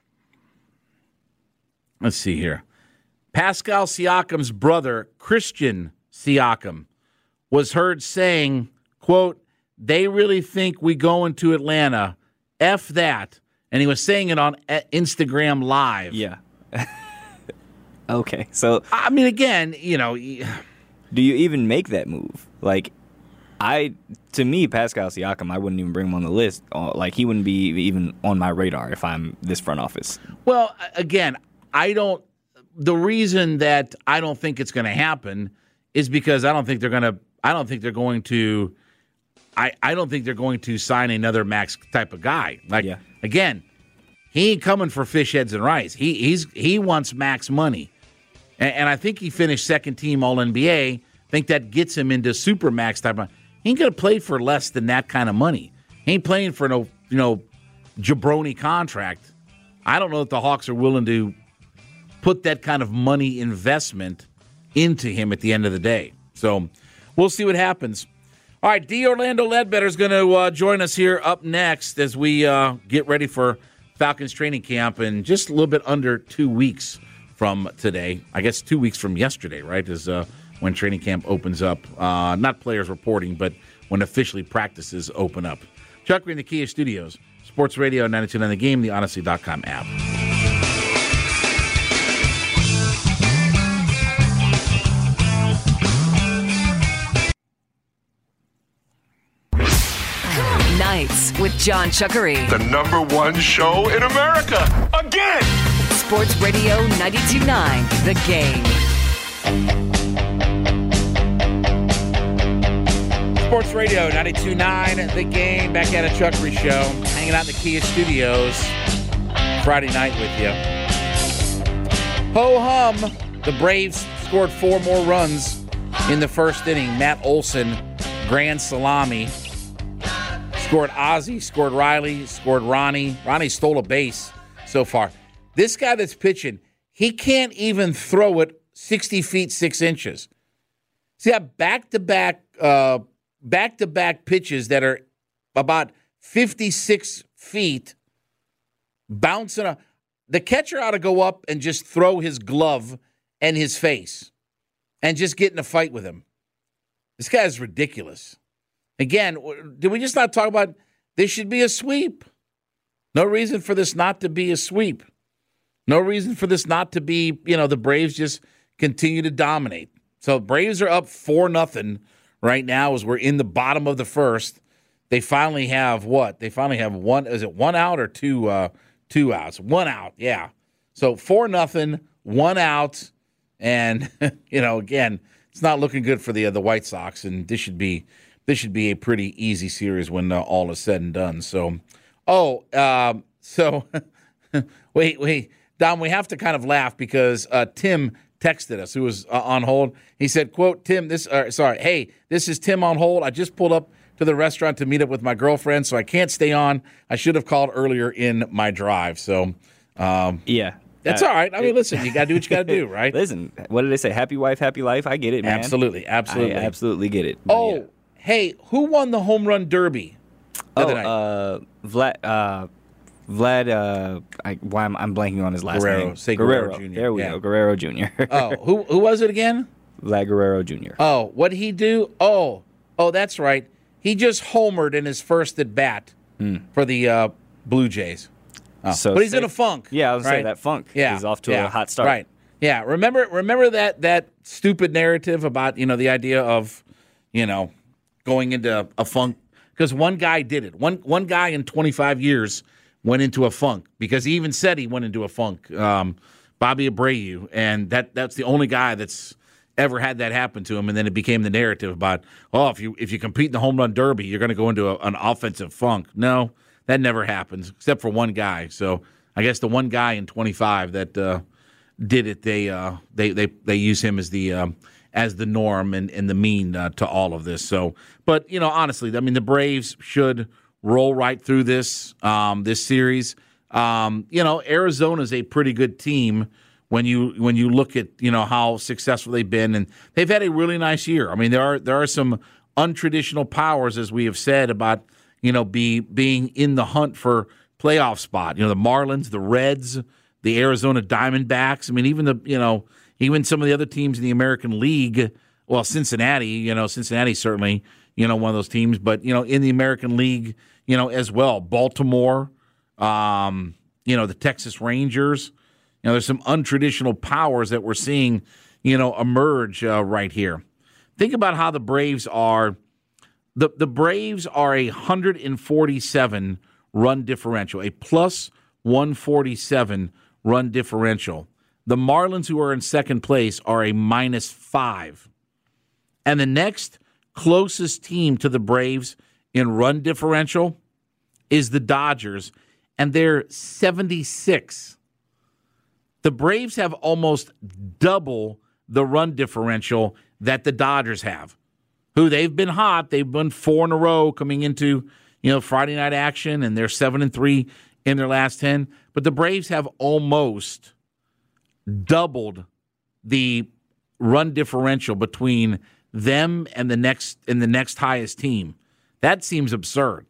[SPEAKER 10] let's see here. Pascal Siakam's brother, Christian Siakam, was heard saying, quote, "They really think we go into Atlanta. F that." And he was saying it on Instagram Live.
[SPEAKER 11] Yeah. Okay. So,
[SPEAKER 10] I mean, again, you know.
[SPEAKER 11] Do you even make that move? Like, I, to me, Pascal Siakam, I wouldn't even bring him on the list. Like, he wouldn't be even on my radar if I'm this front office.
[SPEAKER 10] Well, again, I don't. The reason that I don't think it's going to happen is because I don't think they're going to. I don't think they're going to. I, I don't think they're going to sign another max type of guy. Like, yeah. Again, he ain't coming for fish heads and rice. He he's he wants max money, and, and I think he finished second team All N B A. I think that gets him into super max type of. He ain't gonna play for less than that kind of money. He ain't playing for no you know jabroni contract. I don't know if the Hawks are willing to put that kind of money investment into him at the end of the day. So we'll see what happens. All right, D. Orlando Ledbetter is going to uh, join us here up next as we uh, get ready for Falcons training camp in just a little bit under two weeks from today. I guess two weeks from yesterday, right, is uh, when training camp opens up. Uh, not players reporting, but when officially practices open up. Chuck, we're in the Kia Studios. Sports Radio ninety-two point nine The Game, the Odyssey dot com app.
[SPEAKER 7] Nights with John Chuckery.
[SPEAKER 6] The number one show in America. Again!
[SPEAKER 7] Sports Radio ninety-two point nine The Game.
[SPEAKER 10] Sports Radio ninety-two point nine The Game. Back at a Chuckery Show. Hanging out in the Kia Studios. Friday night with you. Ho-hum. The Braves scored four more runs in the first inning. Matt Olson, grand salami. Scored Ozzie, scored Riley, scored Ronnie. Ronnie stole a base so far. This guy that's pitching, he can't even throw it sixty feet, six inches. See, that back-to-back, uh, back-to-back pitches that are about fifty-six feet bouncing. A, the catcher ought to go up and just throw his glove and his face and just get in a fight with him. This guy's ridiculous. Again, did we just not talk about this should be a sweep? No reason for this not to be a sweep. No reason for this not to be, you know, the Braves just continue to dominate. So Braves are up four nothing right now as we're in the bottom of the first. They finally have what? They finally have one, is it one out or two uh, two outs? One out, yeah. So four nothing, one out, and, you know, again, it's not looking good for the uh, the White Sox, and this should be This should be a pretty easy series when uh, all is said and done. So, oh, um, so wait, wait, Dom, we have to kind of laugh because uh, Tim texted us, who was uh, on hold. He said, "quote Tim, this, uh, sorry, hey, this is Tim on hold. I just pulled up to the restaurant to meet up with my girlfriend, so I can't stay on. I should have called earlier in my drive." So, um,
[SPEAKER 11] yeah.
[SPEAKER 10] That's
[SPEAKER 11] uh,
[SPEAKER 10] all right. I mean, listen, you got to do what you got to do, right?
[SPEAKER 11] Listen, what did they say? Happy wife, happy life. I get it, man.
[SPEAKER 10] Absolutely, absolutely.
[SPEAKER 11] I absolutely get it. But
[SPEAKER 10] oh.
[SPEAKER 11] yeah.
[SPEAKER 10] Hey, who won the home run derby?
[SPEAKER 11] Oh, uh, Vlad. Uh, Vlad. Uh, I, why am I'm blanking on his last
[SPEAKER 10] Guerrero.
[SPEAKER 11] name?
[SPEAKER 10] Say Guerrero, Guerrero Junior
[SPEAKER 11] There we
[SPEAKER 10] yeah.
[SPEAKER 11] go, Guerrero Junior
[SPEAKER 10] oh, who who was it again?
[SPEAKER 11] Vlad Guerrero Junior
[SPEAKER 10] Oh, what did he do? Oh, oh, that's right. He just homered in his first at bat
[SPEAKER 11] mm.
[SPEAKER 10] for the uh, Blue Jays. Oh.
[SPEAKER 11] So
[SPEAKER 10] but he's
[SPEAKER 11] say,
[SPEAKER 10] in a funk.
[SPEAKER 11] Yeah, I was
[SPEAKER 10] right?
[SPEAKER 11] say that funk.
[SPEAKER 10] Yeah,
[SPEAKER 11] he's off to
[SPEAKER 10] yeah.
[SPEAKER 11] a hot start.
[SPEAKER 10] Right. Yeah. Remember, remember that that stupid narrative about you know the idea of you know. going into a funk, because one guy did it. One one guy in twenty-five years went into a funk because he even said he went into a funk. Um, Bobby Abreu, and that that's the only guy that's ever had that happen to him. And then it became the narrative about, oh, if you if you compete in the home run derby, you're going to go into a, an offensive funk. No, that never happens except for one guy. So I guess the one guy in twenty-five that uh, did it, they uh, they they they use him as the um, as the norm and, and the mean uh, to all of this. So, but, you know, honestly, I mean, the Braves should roll right through this um, this series. Um, you know, Arizona's a pretty good team when you when you look at, you know, how successful they've been. And they've had a really nice year. I mean, there are there are some untraditional powers, as we have said, about, you know, be being in the hunt for playoff spot. You know, the Marlins, the Reds, the Arizona Diamondbacks. I mean, even the, you know, even some of the other teams in the American League, well, Cincinnati, you know, Cincinnati certainly, you know, one of those teams, but, you know, in the American League, you know, as well. Baltimore, um, you know, the Texas Rangers. You know, there's some untraditional powers that we're seeing, you know, emerge uh, right here. Think about how the Braves are. The, the Braves are a one hundred forty-seven run differential, a plus one forty-seven run differential. The Marlins, who are in second place, are a minus five. And the next closest team to the Braves in run differential is the Dodgers, and they're seventy-six. The Braves have almost double the run differential that the Dodgers have, who they've been hot. They've been four in a row coming into, you know, Friday night action, and they're seven and three in their last ten. But the Braves have almost doubled the run differential between them and the next and the next highest team. That seems absurd.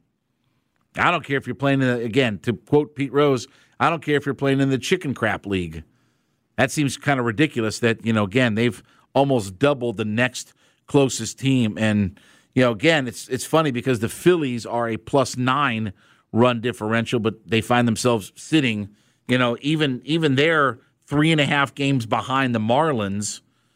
[SPEAKER 10] I don't care if you're playing in the, again, to quote Pete Rose, I don't care if you're playing in the chicken crap league. That seems kind of ridiculous that, you know, again, they've almost doubled the next closest team. And, you know, again, it's it's funny because the Phillies are a plus nine run differential, but they find themselves sitting, you know, even even they're three and a half games behind the Marlins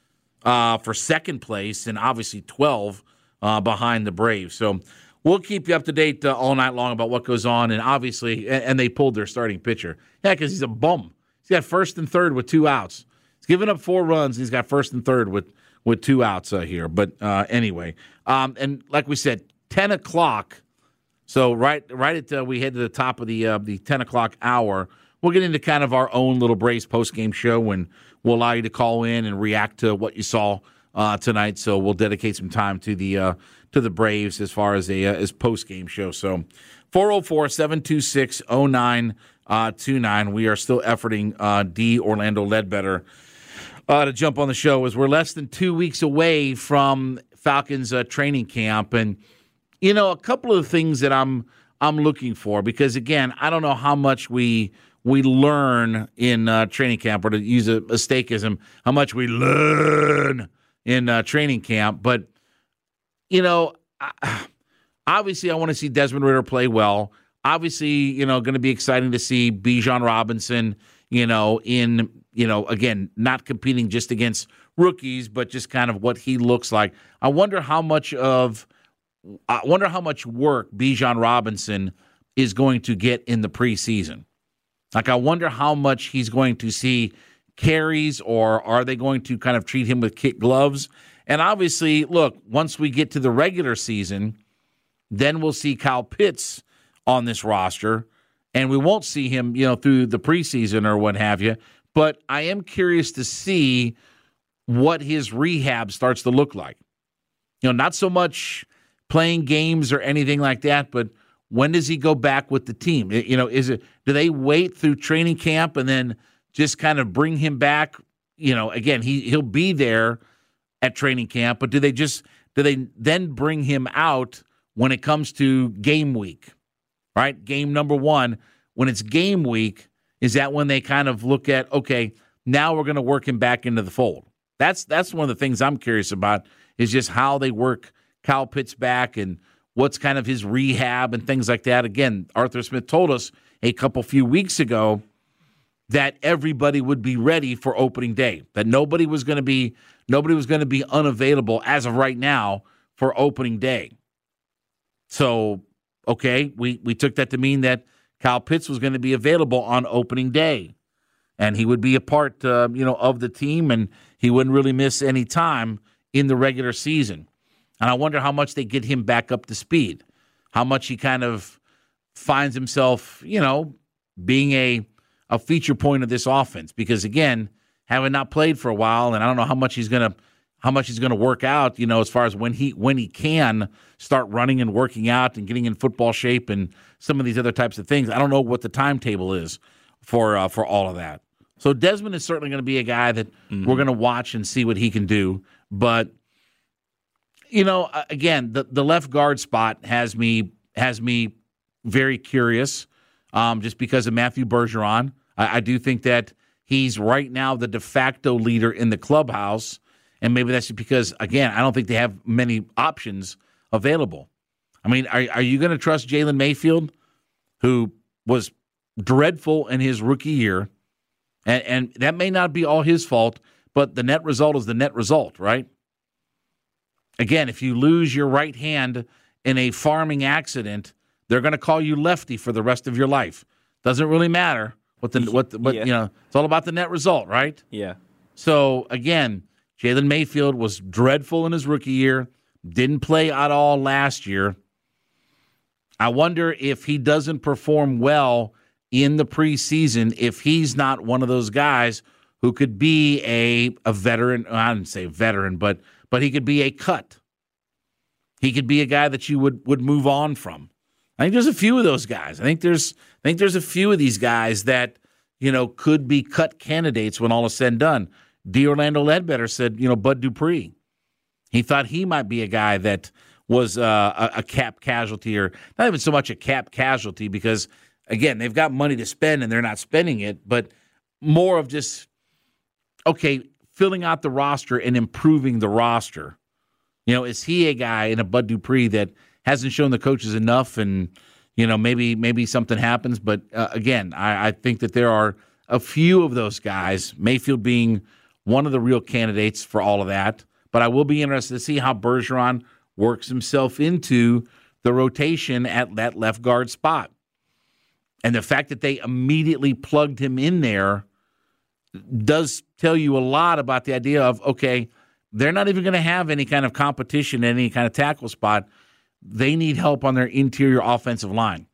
[SPEAKER 10] uh, for second place, and obviously twelve uh, behind the Braves. So we'll keep you up to date uh, all night long about what goes on. And obviously, and, and they pulled their starting pitcher. Yeah, because he's a bum. He's got first and third with two outs. He's given up four runs. And he's got first and third with, with two outs uh, here. But uh, anyway, um, and like we said, ten o'clock. So right right at uh, we head to the top of the uh, the ten o'clock hour, we'll get into kind of our own little Braves postgame show, and we'll allow you to call in and react to what you saw uh, tonight. So we'll dedicate some time to the uh, to the Braves as far as a uh, as postgame show. So four oh four, seven two six, oh nine two nine. We are still efforting uh, D. Orlando Ledbetter uh, to jump on the show as we're less than two weeks away from Falcons uh, training camp. And you know, a couple of the things that I'm I'm looking for, because again, I don't know how much we we learn in uh, training camp, or to use a, a stakeism, how much we learn in uh, training camp. But you know, I, obviously, I want to see Desmond Ridder play well. Obviously, you know, going to be exciting to see Bijan Robinson. You know, in you know, again, not competing just against rookies, but just kind of what he looks like. I wonder how much of I wonder how much work Bijan Robinson is going to get in the preseason. Like, I wonder how much he's going to see carries, or are they going to kind of treat him with kid gloves? And obviously, look, once we get to the regular season, then we'll see Kyle Pitts on this roster, and we won't see him, you know, through the preseason or what have you. But I am curious to see what his rehab starts to look like. You know, not so much playing games or anything like that, but when does he go back with the team? You know, is it, do they wait through training camp and then just kind of bring him back? You know, again, he he'll be there at training camp, but do they just do they then bring him out when it comes to game week? Right? Game number one, when it's game week, is that when they kind of look at, okay, now we're going to work him back into the fold? That's that's one of the things I'm curious about, is just how they work Kyle Pitts back and what's kind of his rehab and things like that. Again, Arthur Smith told us a couple few weeks ago that everybody would be ready for opening day, that nobody was going to be nobody was going to be unavailable as of right now for opening day. So, okay, we, we took that to mean that Kyle Pitts was going to be available on opening day, and he would be a part, uh, you know, of the team, and he wouldn't really miss any time in the regular season. And I wonder how much they get him back up to speed, how much he kind of finds himself, you know, being a a feature point of this offense. Because again, having not played for a while, and I don't know how much he's gonna how much he's gonna work out, you know, as far as when he when he can start running and working out and getting in football shape and some of these other types of things. I don't know what the timetable is for uh, for all of that. So Desmond is certainly going to be a guy that mm-hmm. we're going to watch and see what he can do, but. You know, again, the, the left guard spot has me has me very curious, um, just because of Matthew Bergeron. I, I do think that he's right now the de facto leader in the clubhouse, and maybe that's just because, again, I don't think they have many options available. I mean, are, are you going to trust Jalen Mayfield, who was dreadful in his rookie year, and, and that may not be all his fault, but the net result is the net result, right? Again, if you lose your right hand in a farming accident, they're going to call you lefty for the rest of your life. Doesn't really matter what the what the, what yeah. you know. It's all about the net result, right?
[SPEAKER 11] Yeah.
[SPEAKER 10] So again, Jalen Mayfield was dreadful in his rookie year. Didn't play at all last year. I wonder if he doesn't perform well in the preseason, if he's not one of those guys who could be a a veteran. I didn't say veteran, but. But he could be a cut. He could be a guy that you would, would move on from. I think there's a few of those guys. I think there's I think there's a few of these guys that, you know, could be cut candidates when all is said and done. D. Orlando Ledbetter said, you know, Bud Dupree. He thought he might be a guy that was uh, a, a cap casualty, or not even so much a cap casualty because, again, they've got money to spend and they're not spending it, but more of just, okay, filling out the roster and improving the roster. You know, is he a guy in a Bud Dupree that hasn't shown the coaches enough and, you know, maybe maybe something happens. But, uh, again, I, I think that there are a few of those guys, Mayfield being one of the real candidates for all of that. But I will be interested to see how Bergeron works himself into the rotation at that left guard spot. And the fact that they immediately plugged him in there does tell you a lot about the idea of, okay, they're not even going to have any kind of competition in any kind of tackle spot. They need help on their interior offensive line.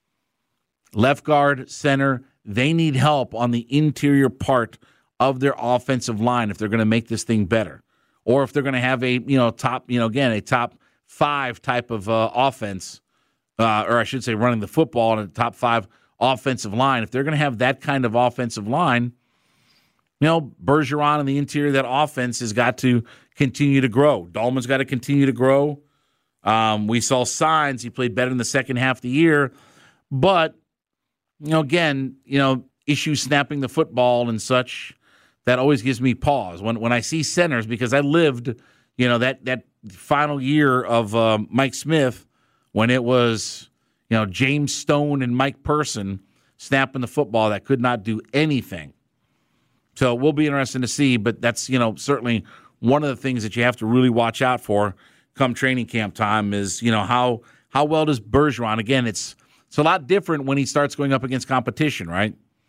[SPEAKER 10] Left guard, center, they need help on the interior part of their offensive line if they're going to make this thing better. Or if they're going to have a, you know, top, you know, again, a top five type of uh, offense, uh, or I should say running the football in a top five offensive line. If they're going to have that kind of offensive line, you know, Bergeron in the interior of that offense has got to continue to grow. Dahlman's got to continue to grow. Um, we saw signs he played better in the second half of the year. But, you know, again, you know, issues snapping the football and such, that always gives me pause. When when I see centers, because I lived, you know, that, that final year of uh, Mike Smith when it was, you know, James Stone and Mike Person snapping the football that could not do anything. So it will be interesting to see, but that's, you know, certainly one of the things that you have to really watch out for come training camp time is, you know, how how well does Bergeron, again, it's it's a lot different when he starts going up against competition, right?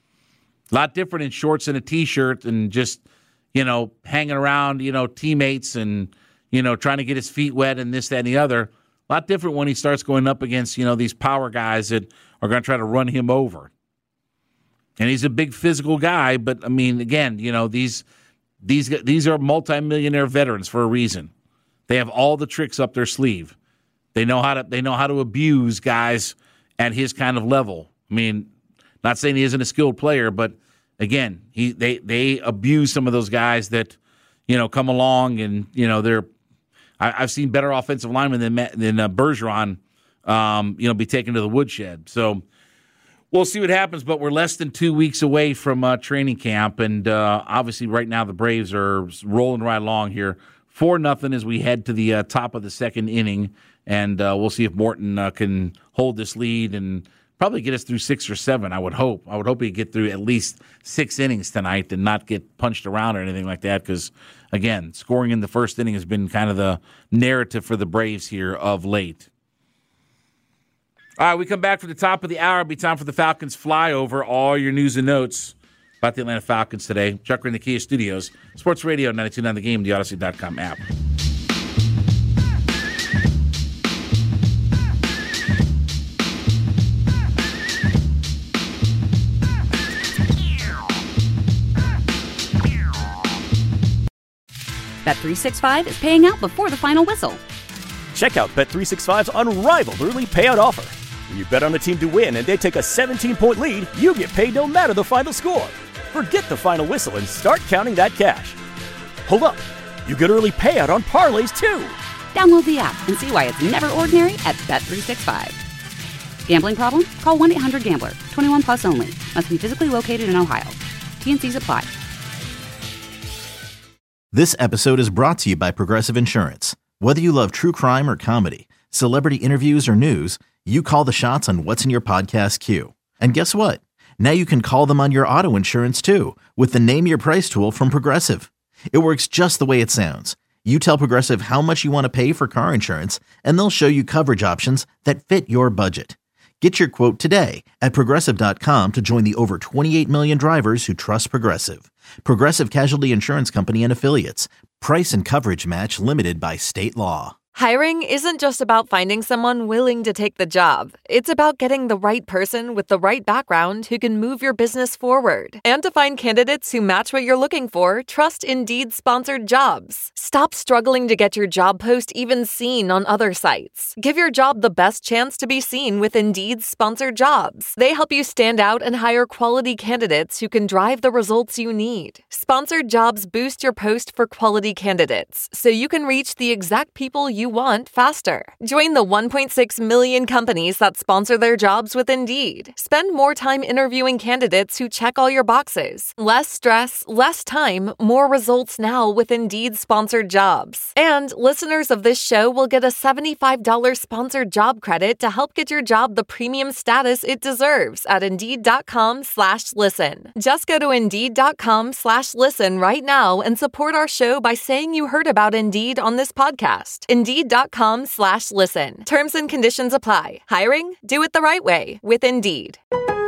[SPEAKER 10] A lot different in shorts and a T-shirt and just, you know, hanging around, you know, teammates and, you know, trying to get his feet wet and this, that, and the other. A lot different when he starts going up against, you know, these power guys that are going to try to run him over. And he's a big physical guy, but, I mean, again, you know, these these these are multimillionaire veterans for a reason. They have all the tricks up their sleeve. They know how to they know how to abuse guys at his kind of level. I mean, not saying he isn't a skilled player, but again, he they they abuse some of those guys that, you know, come along and, you know, they're. I, I've seen better offensive linemen than than uh, Bergeron, um, you know, be taken to the woodshed. So we'll see what happens. But we're less than two weeks away from uh, training camp, and uh, obviously, right now the Braves are rolling right along here, four nothing as we head to the uh, top of the second inning, and uh, we'll see if Morton uh, can hold this lead and probably get us through six or seven, I would hope. I would hope he'd get through at least six innings tonight and not get punched around or anything like that because, again, scoring in the first inning has been kind of the narrative for the Braves here of late. All right, we come back for the top of the hour. It'll be time for the Falcons flyover. All your news and notes about the Atlanta Falcons today. Chucker in the Kia Studios. Sports Radio ninety-two point nine The Game, the Odyssey dot com app.
[SPEAKER 1] Bet three sixty-five is paying out before the final whistle.
[SPEAKER 2] Check out Bet three sixty-five's unrivaled early payout offer. When you bet on a team to win and they take a seventeen-point lead, you get paid no matter the final score. Forget the final whistle and start counting that cash. Hold up. You get early payout on parlays, too.
[SPEAKER 1] Download the app and see why it's never ordinary at Bet three sixty-five. Gambling problem? Call one eight hundred gambler. twenty-one plus only. Must be physically located in Ohio. T and C's apply.
[SPEAKER 3] This episode is brought to you by Progressive Insurance. Whether you love true crime or comedy, celebrity interviews or news, you call the shots on what's in your podcast queue. And guess what? Now you can call them on your auto insurance too with the Name Your Price tool from Progressive. It works just the way it sounds. You tell Progressive how much you want to pay for car insurance, and they'll show you coverage options that fit your budget. Get your quote today at Progressive dot com to join the over twenty-eight million drivers who trust Progressive. Progressive Casualty Insurance Company and Affiliates. Price and coverage match limited by state law.
[SPEAKER 12] Hiring isn't just about finding someone willing to take the job. It's about getting the right person with the right background who can move your business forward. And to find candidates who match what you're looking for, trust Indeed-sponsored jobs. Stop struggling to get your job post even seen on other sites. Give your job the best chance to be seen with Indeed-sponsored jobs. They help you stand out and hire quality candidates who can drive the results you need. Sponsored jobs boost your post for quality candidates, so you can reach the exact people you want faster. Join the one point six million companies that sponsor their jobs with Indeed. Spend more time interviewing candidates who check all your boxes. Less stress, less time, more results now with Indeed-sponsored jobs. And listeners of this show will get a seventy-five dollars sponsored job credit to help get your job the premium status it deserves at Indeed.com slash listen. Just go to Indeed.com slash listen right now and support our show by saying you heard about Indeed on this podcast. Indeed.com slash listen. Terms and conditions apply. Hiring? Do it the right way with Indeed.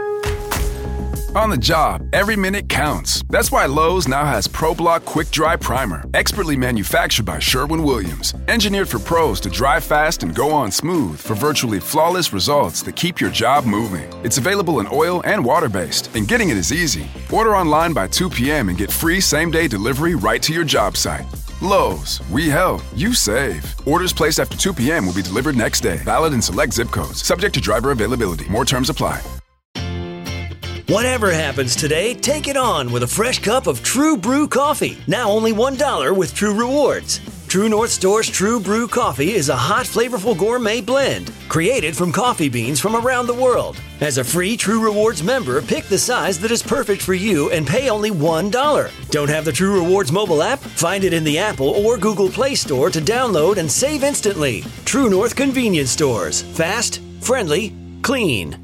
[SPEAKER 4] On the job, every minute counts. That's why Lowe's now has ProBlock Quick Dry Primer, expertly manufactured by Sherwin-Williams. Engineered for pros to dry fast and go on smooth for virtually flawless results that keep your job moving. It's available in oil and water-based, and getting it is easy. Order online by two p.m. and get free same-day delivery right to your job site. Lowe's, we help, you save. Orders placed after two p.m. will be delivered next day. Valid in select zip codes. Subject to driver availability. More terms apply.
[SPEAKER 13] Whatever happens today, take it on with a fresh cup of True Brew coffee. Now only one dollar with True Rewards. True North Store's True Brew coffee is a hot, flavorful gourmet blend created from coffee beans from around the world. As a free True Rewards member, pick the size that is perfect for you and pay only one dollar. Don't have the True Rewards mobile app? Find it in the Apple or Google Play Store to download and save instantly. True North Convenience Stores. Fast, friendly, clean.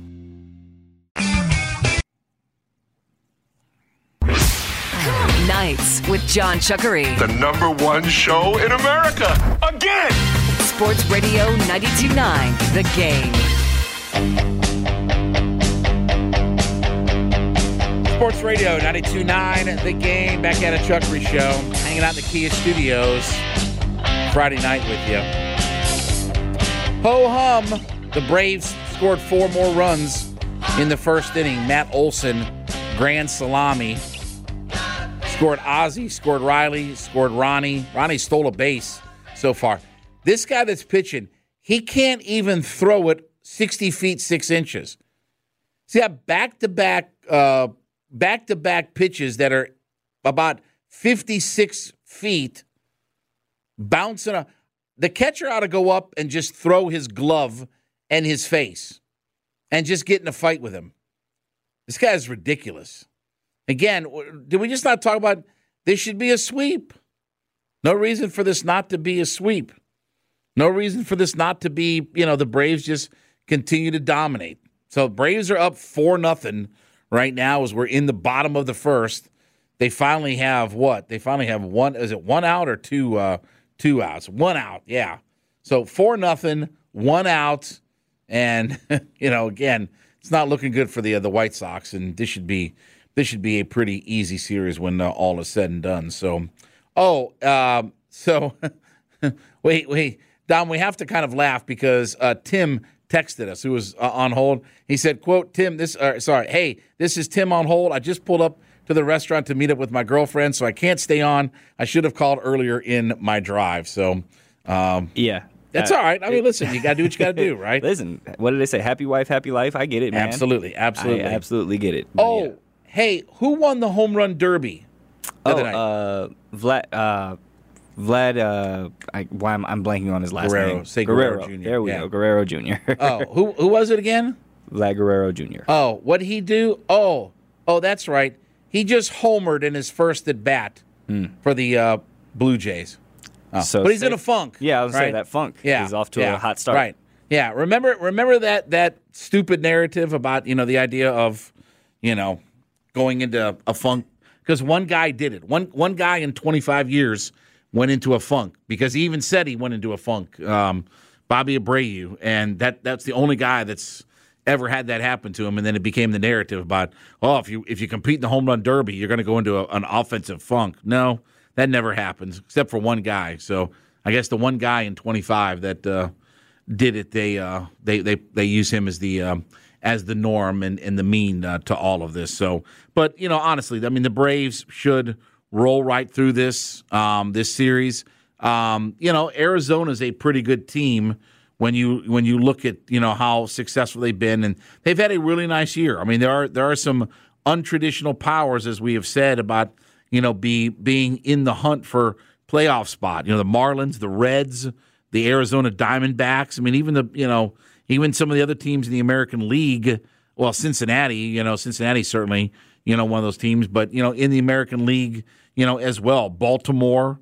[SPEAKER 7] Nights with John Chuckery.
[SPEAKER 6] The number one show in America. Again!
[SPEAKER 7] Sports Radio ninety-two point nine, The Game.
[SPEAKER 10] Sports Radio ninety-two point nine, The Game. Back at a Chuckery Show. Hanging out in the Kia Studios. Friday night with you. Ho-hum. The Braves scored four more runs in the first inning. Matt Olson, grand salami. Scored Ozzie, scored Riley, scored Ronnie. Ronnie stole a base so far. This guy that's pitching, he can't even throw it sixty feet, six inches. See, I have back-to-back, uh, back-to-back pitches that are about fifty-six feet bouncing. A, the catcher ought to go up and just throw his glove and his face and just get in a fight with him. This guy's ridiculous. Again, did we just not talk about this should be a sweep? No reason for this not to be a sweep. No reason for this not to be, you know, the Braves just continue to dominate. So Braves are up four nothing right now as we're in the bottom of the first. They finally have what? They finally have one, is it one out or two uh, two outs? One out, yeah. So four nothing, one out, and, you know, again, it's not looking good for the uh, the White Sox, and this should be This should be a pretty easy series when uh, all is said and done. So, oh, um, so wait, wait, Dom, we have to kind of laugh because uh, Tim texted us, who was uh, on hold. He said, "Quote, Tim, this, uh, sorry, hey, this is Tim on hold. I just pulled up to the restaurant to meet up with my girlfriend, so I can't stay on. I should have called earlier in my drive." So, um,
[SPEAKER 11] yeah.
[SPEAKER 10] That's uh, all right. I mean, listen, you got to do what you got to do, right?
[SPEAKER 11] Listen, what did they say? Happy wife, happy life. I get it, man.
[SPEAKER 10] Absolutely, absolutely.
[SPEAKER 11] I absolutely get it. But
[SPEAKER 10] oh.
[SPEAKER 11] Yeah.
[SPEAKER 10] Hey, who won the home run derby? The
[SPEAKER 11] oh, uh, Vlad. Uh, Vlad. Uh, I, why am I'm blanking on his last
[SPEAKER 10] Guerrero.
[SPEAKER 11] name?
[SPEAKER 10] Say Guerrero, Guerrero Junior
[SPEAKER 11] There we
[SPEAKER 10] yeah.
[SPEAKER 11] go, Guerrero Junior
[SPEAKER 10] oh, who who was it again?
[SPEAKER 11] Vlad Guerrero Junior
[SPEAKER 10] Oh, what did he do? Oh, oh, that's right. He just homered in his first at bat
[SPEAKER 11] mm.
[SPEAKER 10] for the uh, Blue Jays. Oh.
[SPEAKER 11] So
[SPEAKER 10] but he's
[SPEAKER 11] say,
[SPEAKER 10] in a funk.
[SPEAKER 11] Yeah, I was
[SPEAKER 10] right?
[SPEAKER 11] saying that funk.
[SPEAKER 10] Yeah,
[SPEAKER 11] he's off to
[SPEAKER 10] yeah,
[SPEAKER 11] a hot start.
[SPEAKER 10] Right. Yeah. Remember, remember that that stupid narrative about you know the idea of you know. going into a funk, because one guy did it. One one guy in twenty-five years went into a funk because he even said he went into a funk. Um, Bobby Abreu, and that that's the only guy that's ever had that happen to him. And then it became the narrative about, oh, if you if you compete in the home run derby, you're going to go into a, an offensive funk. No, that never happens except for one guy. So I guess the one guy in twenty-five that uh, did it, they uh, they they they use him as the um, as the norm and, and the mean uh, to all of this. So, but you know, honestly, I mean, the Braves should roll right through this um, this series. Um, you know, Arizona is a pretty good team when you when you look at you know how successful they've been, and they've had a really nice year. I mean, there are there are some untraditional powers, as we have said, about you know be being in the hunt for playoff spot. You know, the Marlins, the Reds, the Arizona Diamondbacks. I mean, even the you know even some of the other teams in the American League. Well, Cincinnati, you know, Cincinnati certainly you know one of those teams, but you know in the American League, you know as well, Baltimore.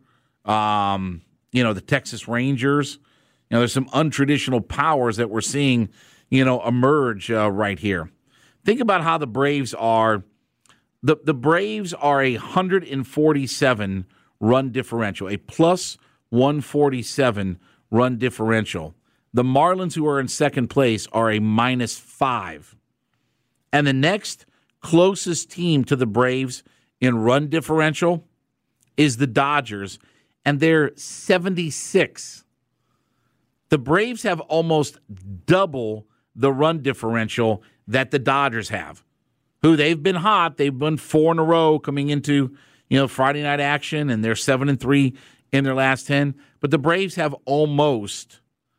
[SPEAKER 10] Um, you know, the Texas Rangers. You know, there's some untraditional powers that we're seeing, you know, emerge uh, right here. Think about how the Braves are. The, the Braves are a one hundred forty-seven run differential, a plus one forty-seven run differential. The Marlins, who are in second place, are a minus five. And the next closest team to the Braves in run differential is the Dodgers, and they're seventy-six. The Braves have almost double the run differential that the Dodgers have, who they've been hot. They've been four in a row coming into you know Friday night action, and they're seven and three in their last ten. But the Braves have almost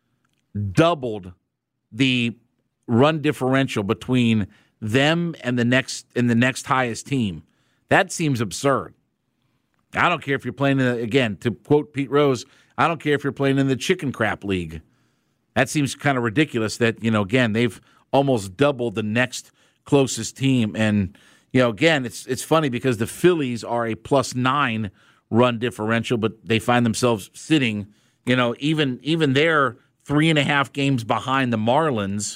[SPEAKER 10] doubled the run differential between them and the next and the next highest team. That seems absurd. I don't care if you're playing, in the, again, to quote Pete Rose, I don't care if you're playing in the chicken crap league. That seems kind of ridiculous that, you know, again, they've almost doubled the next closest team. And, you know, again, it's it's funny because the Phillies are a plus nine run differential, but they find themselves sitting, you know, even even they're three and a half games behind the Marlins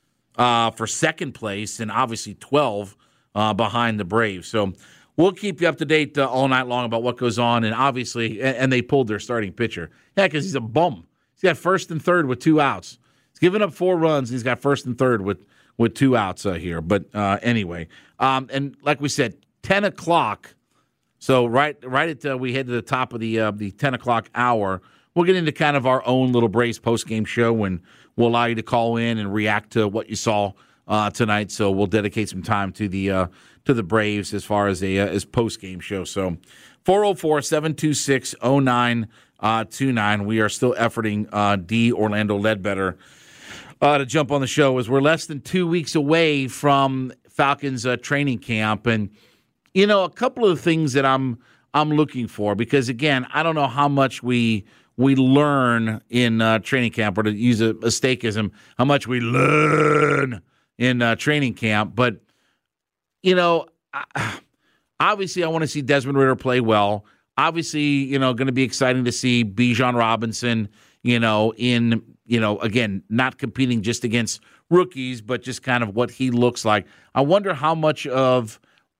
[SPEAKER 10] uh, for second place and obviously twelve uh, behind the Braves. So, we'll keep you up to date uh, all night long about what goes on, and obviously, and, and they pulled their starting pitcher. Yeah, because he's a bum. He's got first and third with two outs. He's given up four runs, and he's got first and third with, with two outs uh, here. But uh, anyway, um, and like we said, ten o'clock, so right right at uh, we head to the top of the uh, the ten o'clock hour, we'll get into kind of our own little Braves post-game show, and we'll allow you to call in and react to what you saw uh, tonight. So we'll dedicate some time to the uh, to the Braves as far as a uh, as post-game show. So four oh four, seven two six, oh nine two nine. We are still efforting uh, D. Orlando Ledbetter uh, to jump on the show as we're less than two weeks away from Falcons uh, training camp. And, you know, a couple of things that I'm I'm looking for, because, again, I don't know how much we we learn in uh, training camp, or to use a, a stakeism, how much we learn in uh, training camp. But, you know, obviously I want to see Desmond Ridder play well. Obviously, you know, going to be exciting to see Bijan Robinson, you know, in, you know, again, not competing just against rookies, but just kind of what he looks like. I wonder how much of,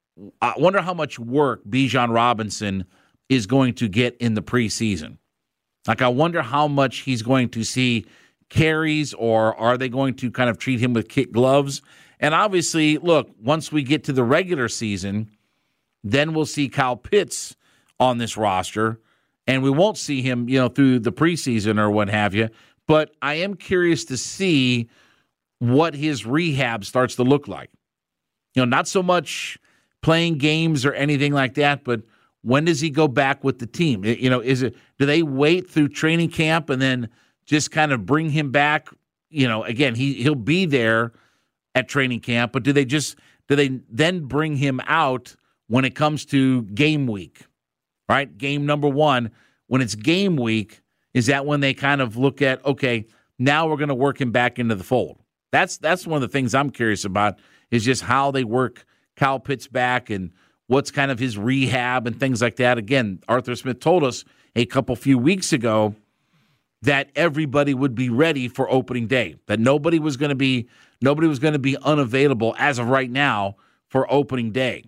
[SPEAKER 10] I wonder how much work Bijan Robinson is going to get in the preseason. Like, I wonder how much he's going to see carries, or are they going to kind of treat him with kid gloves? And obviously, look, once we get to the regular season, then we'll see Kyle Pitts on this roster, and we won't see him, you know, through the preseason or what have you. But I am curious to see what his rehab starts to look like. You know, not so much playing games or anything like that, but when does he go back with the team? You know, is it, do they wait through training camp and then just kind of bring him back? You know, again, he he'll be there at training camp, but do they just do they then bring him out when it comes to game week? Right? Game number one, when it's game week, is that when they kind of look at, okay, now we're going to work him back into the fold? That's that's one of the things I'm curious about, is just how they work Kyle Pitts back and what's kind of his rehab and things like that. Again, Arthur Smith told us a couple few weeks ago that everybody would be ready for opening day, that nobody was going to be nobody was going to be unavailable as of right now for opening day.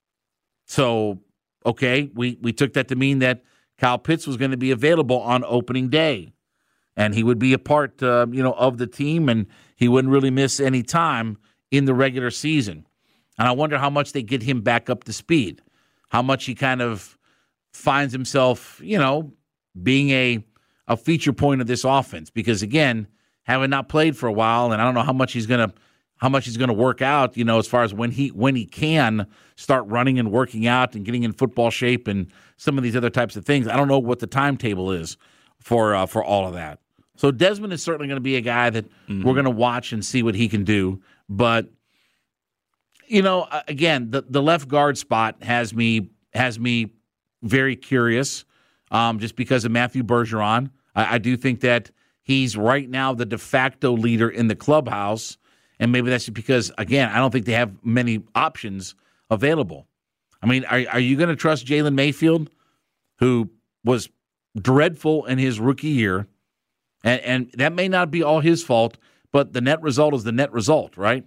[SPEAKER 10] So, okay, we, we took that to mean that Kyle Pitts was going to be available on opening day, and he would be a part, uh, you know, of the team, and he wouldn't really miss any time in the regular season. And I wonder how much they get him back up to speed, how much he kind of finds himself, you know, being a a feature point of this offense because, again, having not played for a while, and I don't know how much he's going to how much he's going to work out, you know, as far as when he when he can start running and working out and getting in football shape and some of these other types of things. I don't know what the timetable is for uh, for all of that. So Desmond is certainly going to be a guy that mm-hmm. we're going to watch and see what he can do. But, you know, again, the, the left guard spot has me has me very curious um, just because of Matthew Bergeron. I, I do think that he's right now the de facto leader in the clubhouse, and maybe that's because, again, I don't think they have many options available. I mean, are, are you going to trust Jalen Mayfield, who was dreadful in his rookie year? And, and that may not be all his fault, but the net result is the net result, right?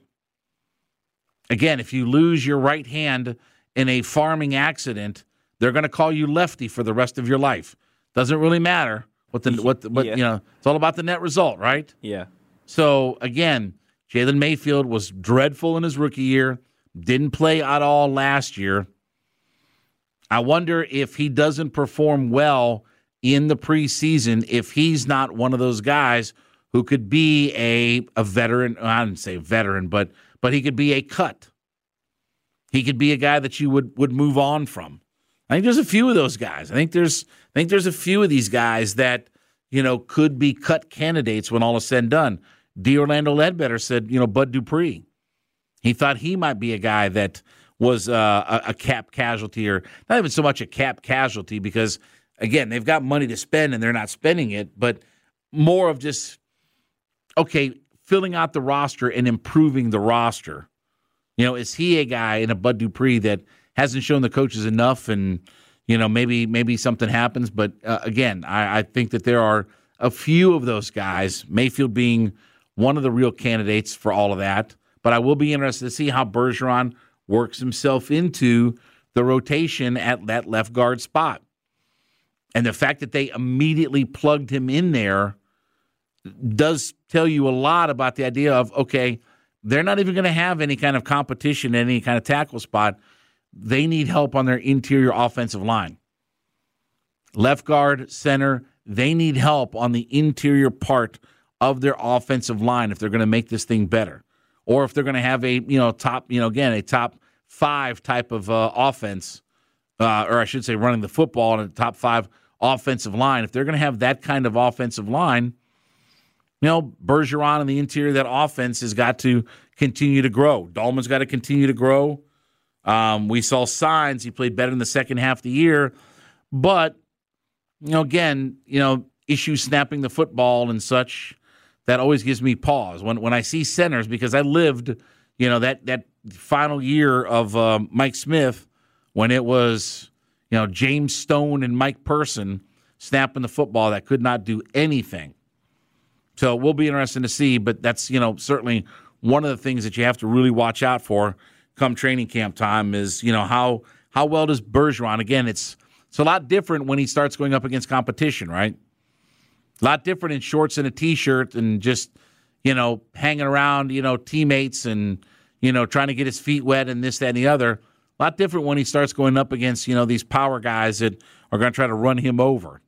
[SPEAKER 10] Again, if you lose your right hand in a farming accident, they're going to call you lefty for the rest of your life. Doesn't really matter what the what the, what yeah. you know. It's all about the net result, right?
[SPEAKER 11] Yeah.
[SPEAKER 10] So again, Jalen Mayfield was dreadful in his rookie year. Didn't play at all last year. I wonder if he doesn't perform well in the preseason, if he's not one of those guys who could be a a veteran. I didn't say veteran, but but he could be a cut. He could be a guy that you would, would move on from. I think there's a few of those guys. I think there's I think there's a few of these guys that, you know, could be cut candidates when all is said and done. D. Orlando Ledbetter said, you know, Bud Dupree. He thought he might be a guy that was uh, a, a cap casualty, or not even so much a cap casualty because, again, they've got money to spend and they're not spending it, but more of just, okay, filling out the roster and improving the roster. You know, is he a guy in a Bud Dupree that hasn't shown the coaches enough and, you know, maybe maybe something happens. But, uh, again, I, I think that there are a few of those guys, Mayfield being one of the real candidates for all of that. But I will be interested to see how Bergeron works himself into the rotation at that left guard spot. And the fact that they immediately plugged him in there does tell you a lot about the idea of, okay, they're not even going to have any kind of competition in any kind of tackle spot. They need help on their interior offensive line. Left guard, center, they need help on the interior part of their offensive line if they're going to make this thing better. Or if they're going to have a, you know, top, you know, again, a top five type of uh, offense, uh, or I should say running the football in a top five offensive line. If they're going to have that kind of offensive line, you know, Bergeron in the interior of that offense has got to continue to grow. Dahlman's got to continue to grow. Um, we saw signs he played better in the second half of the year. But, you know, again, you know, issues snapping the football and such, that always gives me pause. When when I see centers, because I lived, you know, that, that final year of uh, Mike Smith when it was, you know, James Stone and Mike Person snapping the football that could not do anything. So it will be interesting to see, but that's, you know, certainly one of the things that you have to really watch out for come training camp time is, you know, how how well does Bergeron, again, it's it's a lot different when he starts going up against competition, right? A lot different in shorts and a T-shirt and just, you know, hanging around, you know, teammates and, you know, trying to get his feet wet and this, that, and the other. A lot different when he starts going up against, you know, these power guys that are going to try to run him over.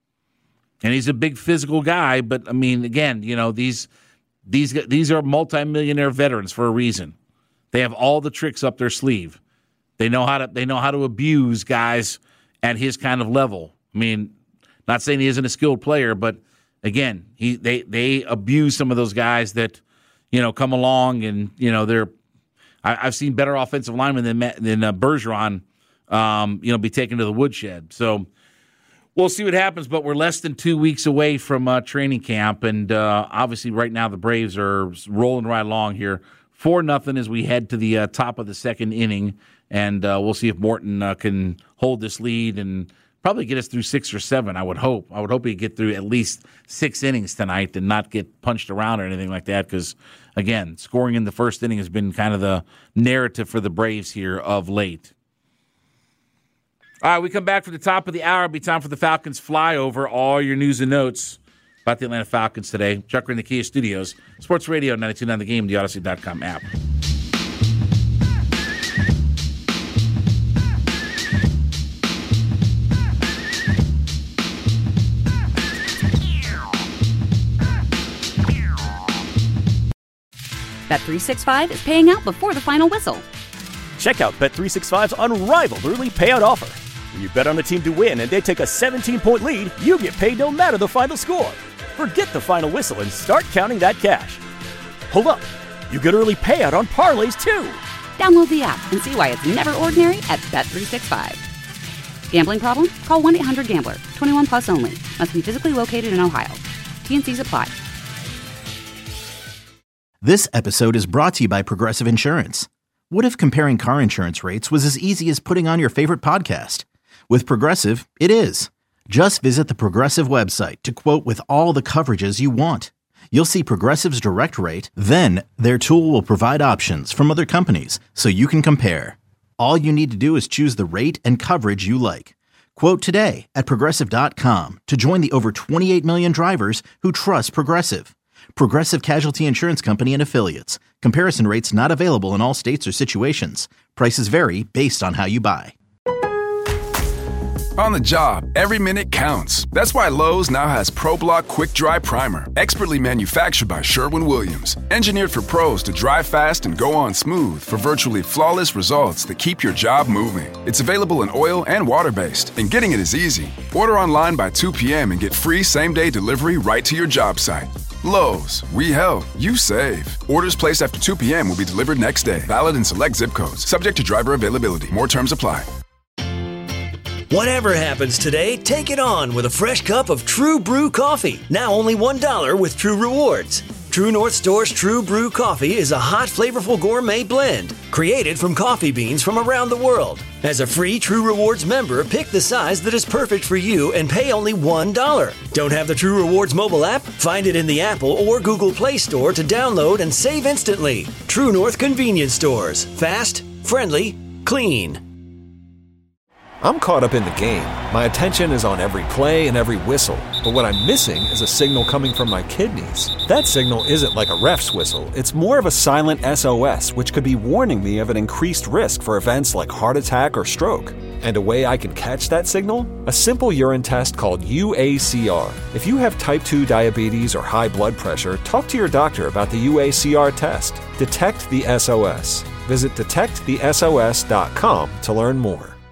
[SPEAKER 10] And he's a big physical guy, but, I mean, again, you know, these these these are multimillionaire veterans for a reason. They have all the tricks up their sleeve. They know how to they know how to abuse guys at his kind of level. I mean, not saying he isn't a skilled player, but again, he they they abuse some of those guys that, you know, come along and, you know, they're. I, I've seen better offensive linemen than than uh, Bergeron, um, you know, be taken to the woodshed. So we'll see what happens, but we're less than two weeks away from uh, training camp, and uh, obviously right now the Braves are rolling right along here. four nothing as we head to the uh, top of the second inning, and uh, we'll see if Morton uh, can hold this lead and probably get us through six or seven, I would hope. I would hope he'd get through at least six innings tonight and not get punched around or anything like that because, again, scoring in the first inning has been kind of the narrative for the Braves here of late. All right, we come back for the top of the hour. It'll be time for the Falcons flyover. All your news and notes about the Atlanta Falcons today. Chuck in the Kia Studios, Sports Radio ninety-two point nine The Game, the Odyssey dot com app.
[SPEAKER 1] Bet three sixty-five is paying out before the final whistle.
[SPEAKER 2] Check out Bet three sixty-five's unrivaled early payout offer. When you bet on a team to win and they take a seventeen-point lead, you get paid no matter the final score. Forget the final whistle and start counting that cash. Hold up. You get early payout on parlays, too.
[SPEAKER 1] Download the app and see why it's never ordinary at Bet three sixty-five. Gambling problem? Call one eight hundred gambler. twenty-one plus only. Must be physically located in Ohio. T and C's apply.
[SPEAKER 3] This episode is brought to you by Progressive Insurance. What if comparing car insurance rates was as easy as putting on your favorite podcast? With Progressive, it is. Just visit the Progressive website to quote with all the coverages you want. You'll see Progressive's direct rate, then their tool will provide options from other companies so you can compare. All you need to do is choose the rate and coverage you like. Quote today at Progressive dot com to join the over twenty-eight million drivers who trust Progressive. Progressive Casualty Insurance Company and Affiliates. Comparison rates not available in all states or situations. Prices vary based on how you buy.
[SPEAKER 4] On the job, every minute counts. That's why Lowe's now has ProBlock Quick Dry Primer, expertly manufactured by Sherwin-Williams. Engineered for pros to dry fast and go on smooth for virtually flawless results that keep your job moving. It's available in oil and water-based, and getting it is easy. Order online by two p.m. and get free same-day delivery right to your job site. Lowe's, we help, you save. Orders placed after two p.m. will be delivered next day. Valid in select zip codes. Subject to driver availability. More terms apply.
[SPEAKER 13] Whatever happens today, take it on with a fresh cup of True Brew coffee. Now only one dollar with True Rewards. True North Store's True Brew coffee is a hot, flavorful gourmet blend created from coffee beans from around the world. As a free True Rewards member, pick the size that is perfect for you and pay only one dollar. Don't have the True Rewards mobile app? Find it in the Apple or Google Play Store to download and save instantly. True North Convenience Stores. Fast, friendly, clean.
[SPEAKER 14] I'm caught up in the game. My attention is on every play and every whistle. But what I'm missing is a signal coming from my kidneys. That signal isn't like a ref's whistle. It's more of a silent S O S, which could be warning me of an increased risk for events like heart attack or stroke. And a way I can catch that signal? A simple urine test called U A C R. If you have type two diabetes or high blood pressure, talk to your doctor about the U A C R test. Detect the S O S. Visit detect the S O S dot com to learn more.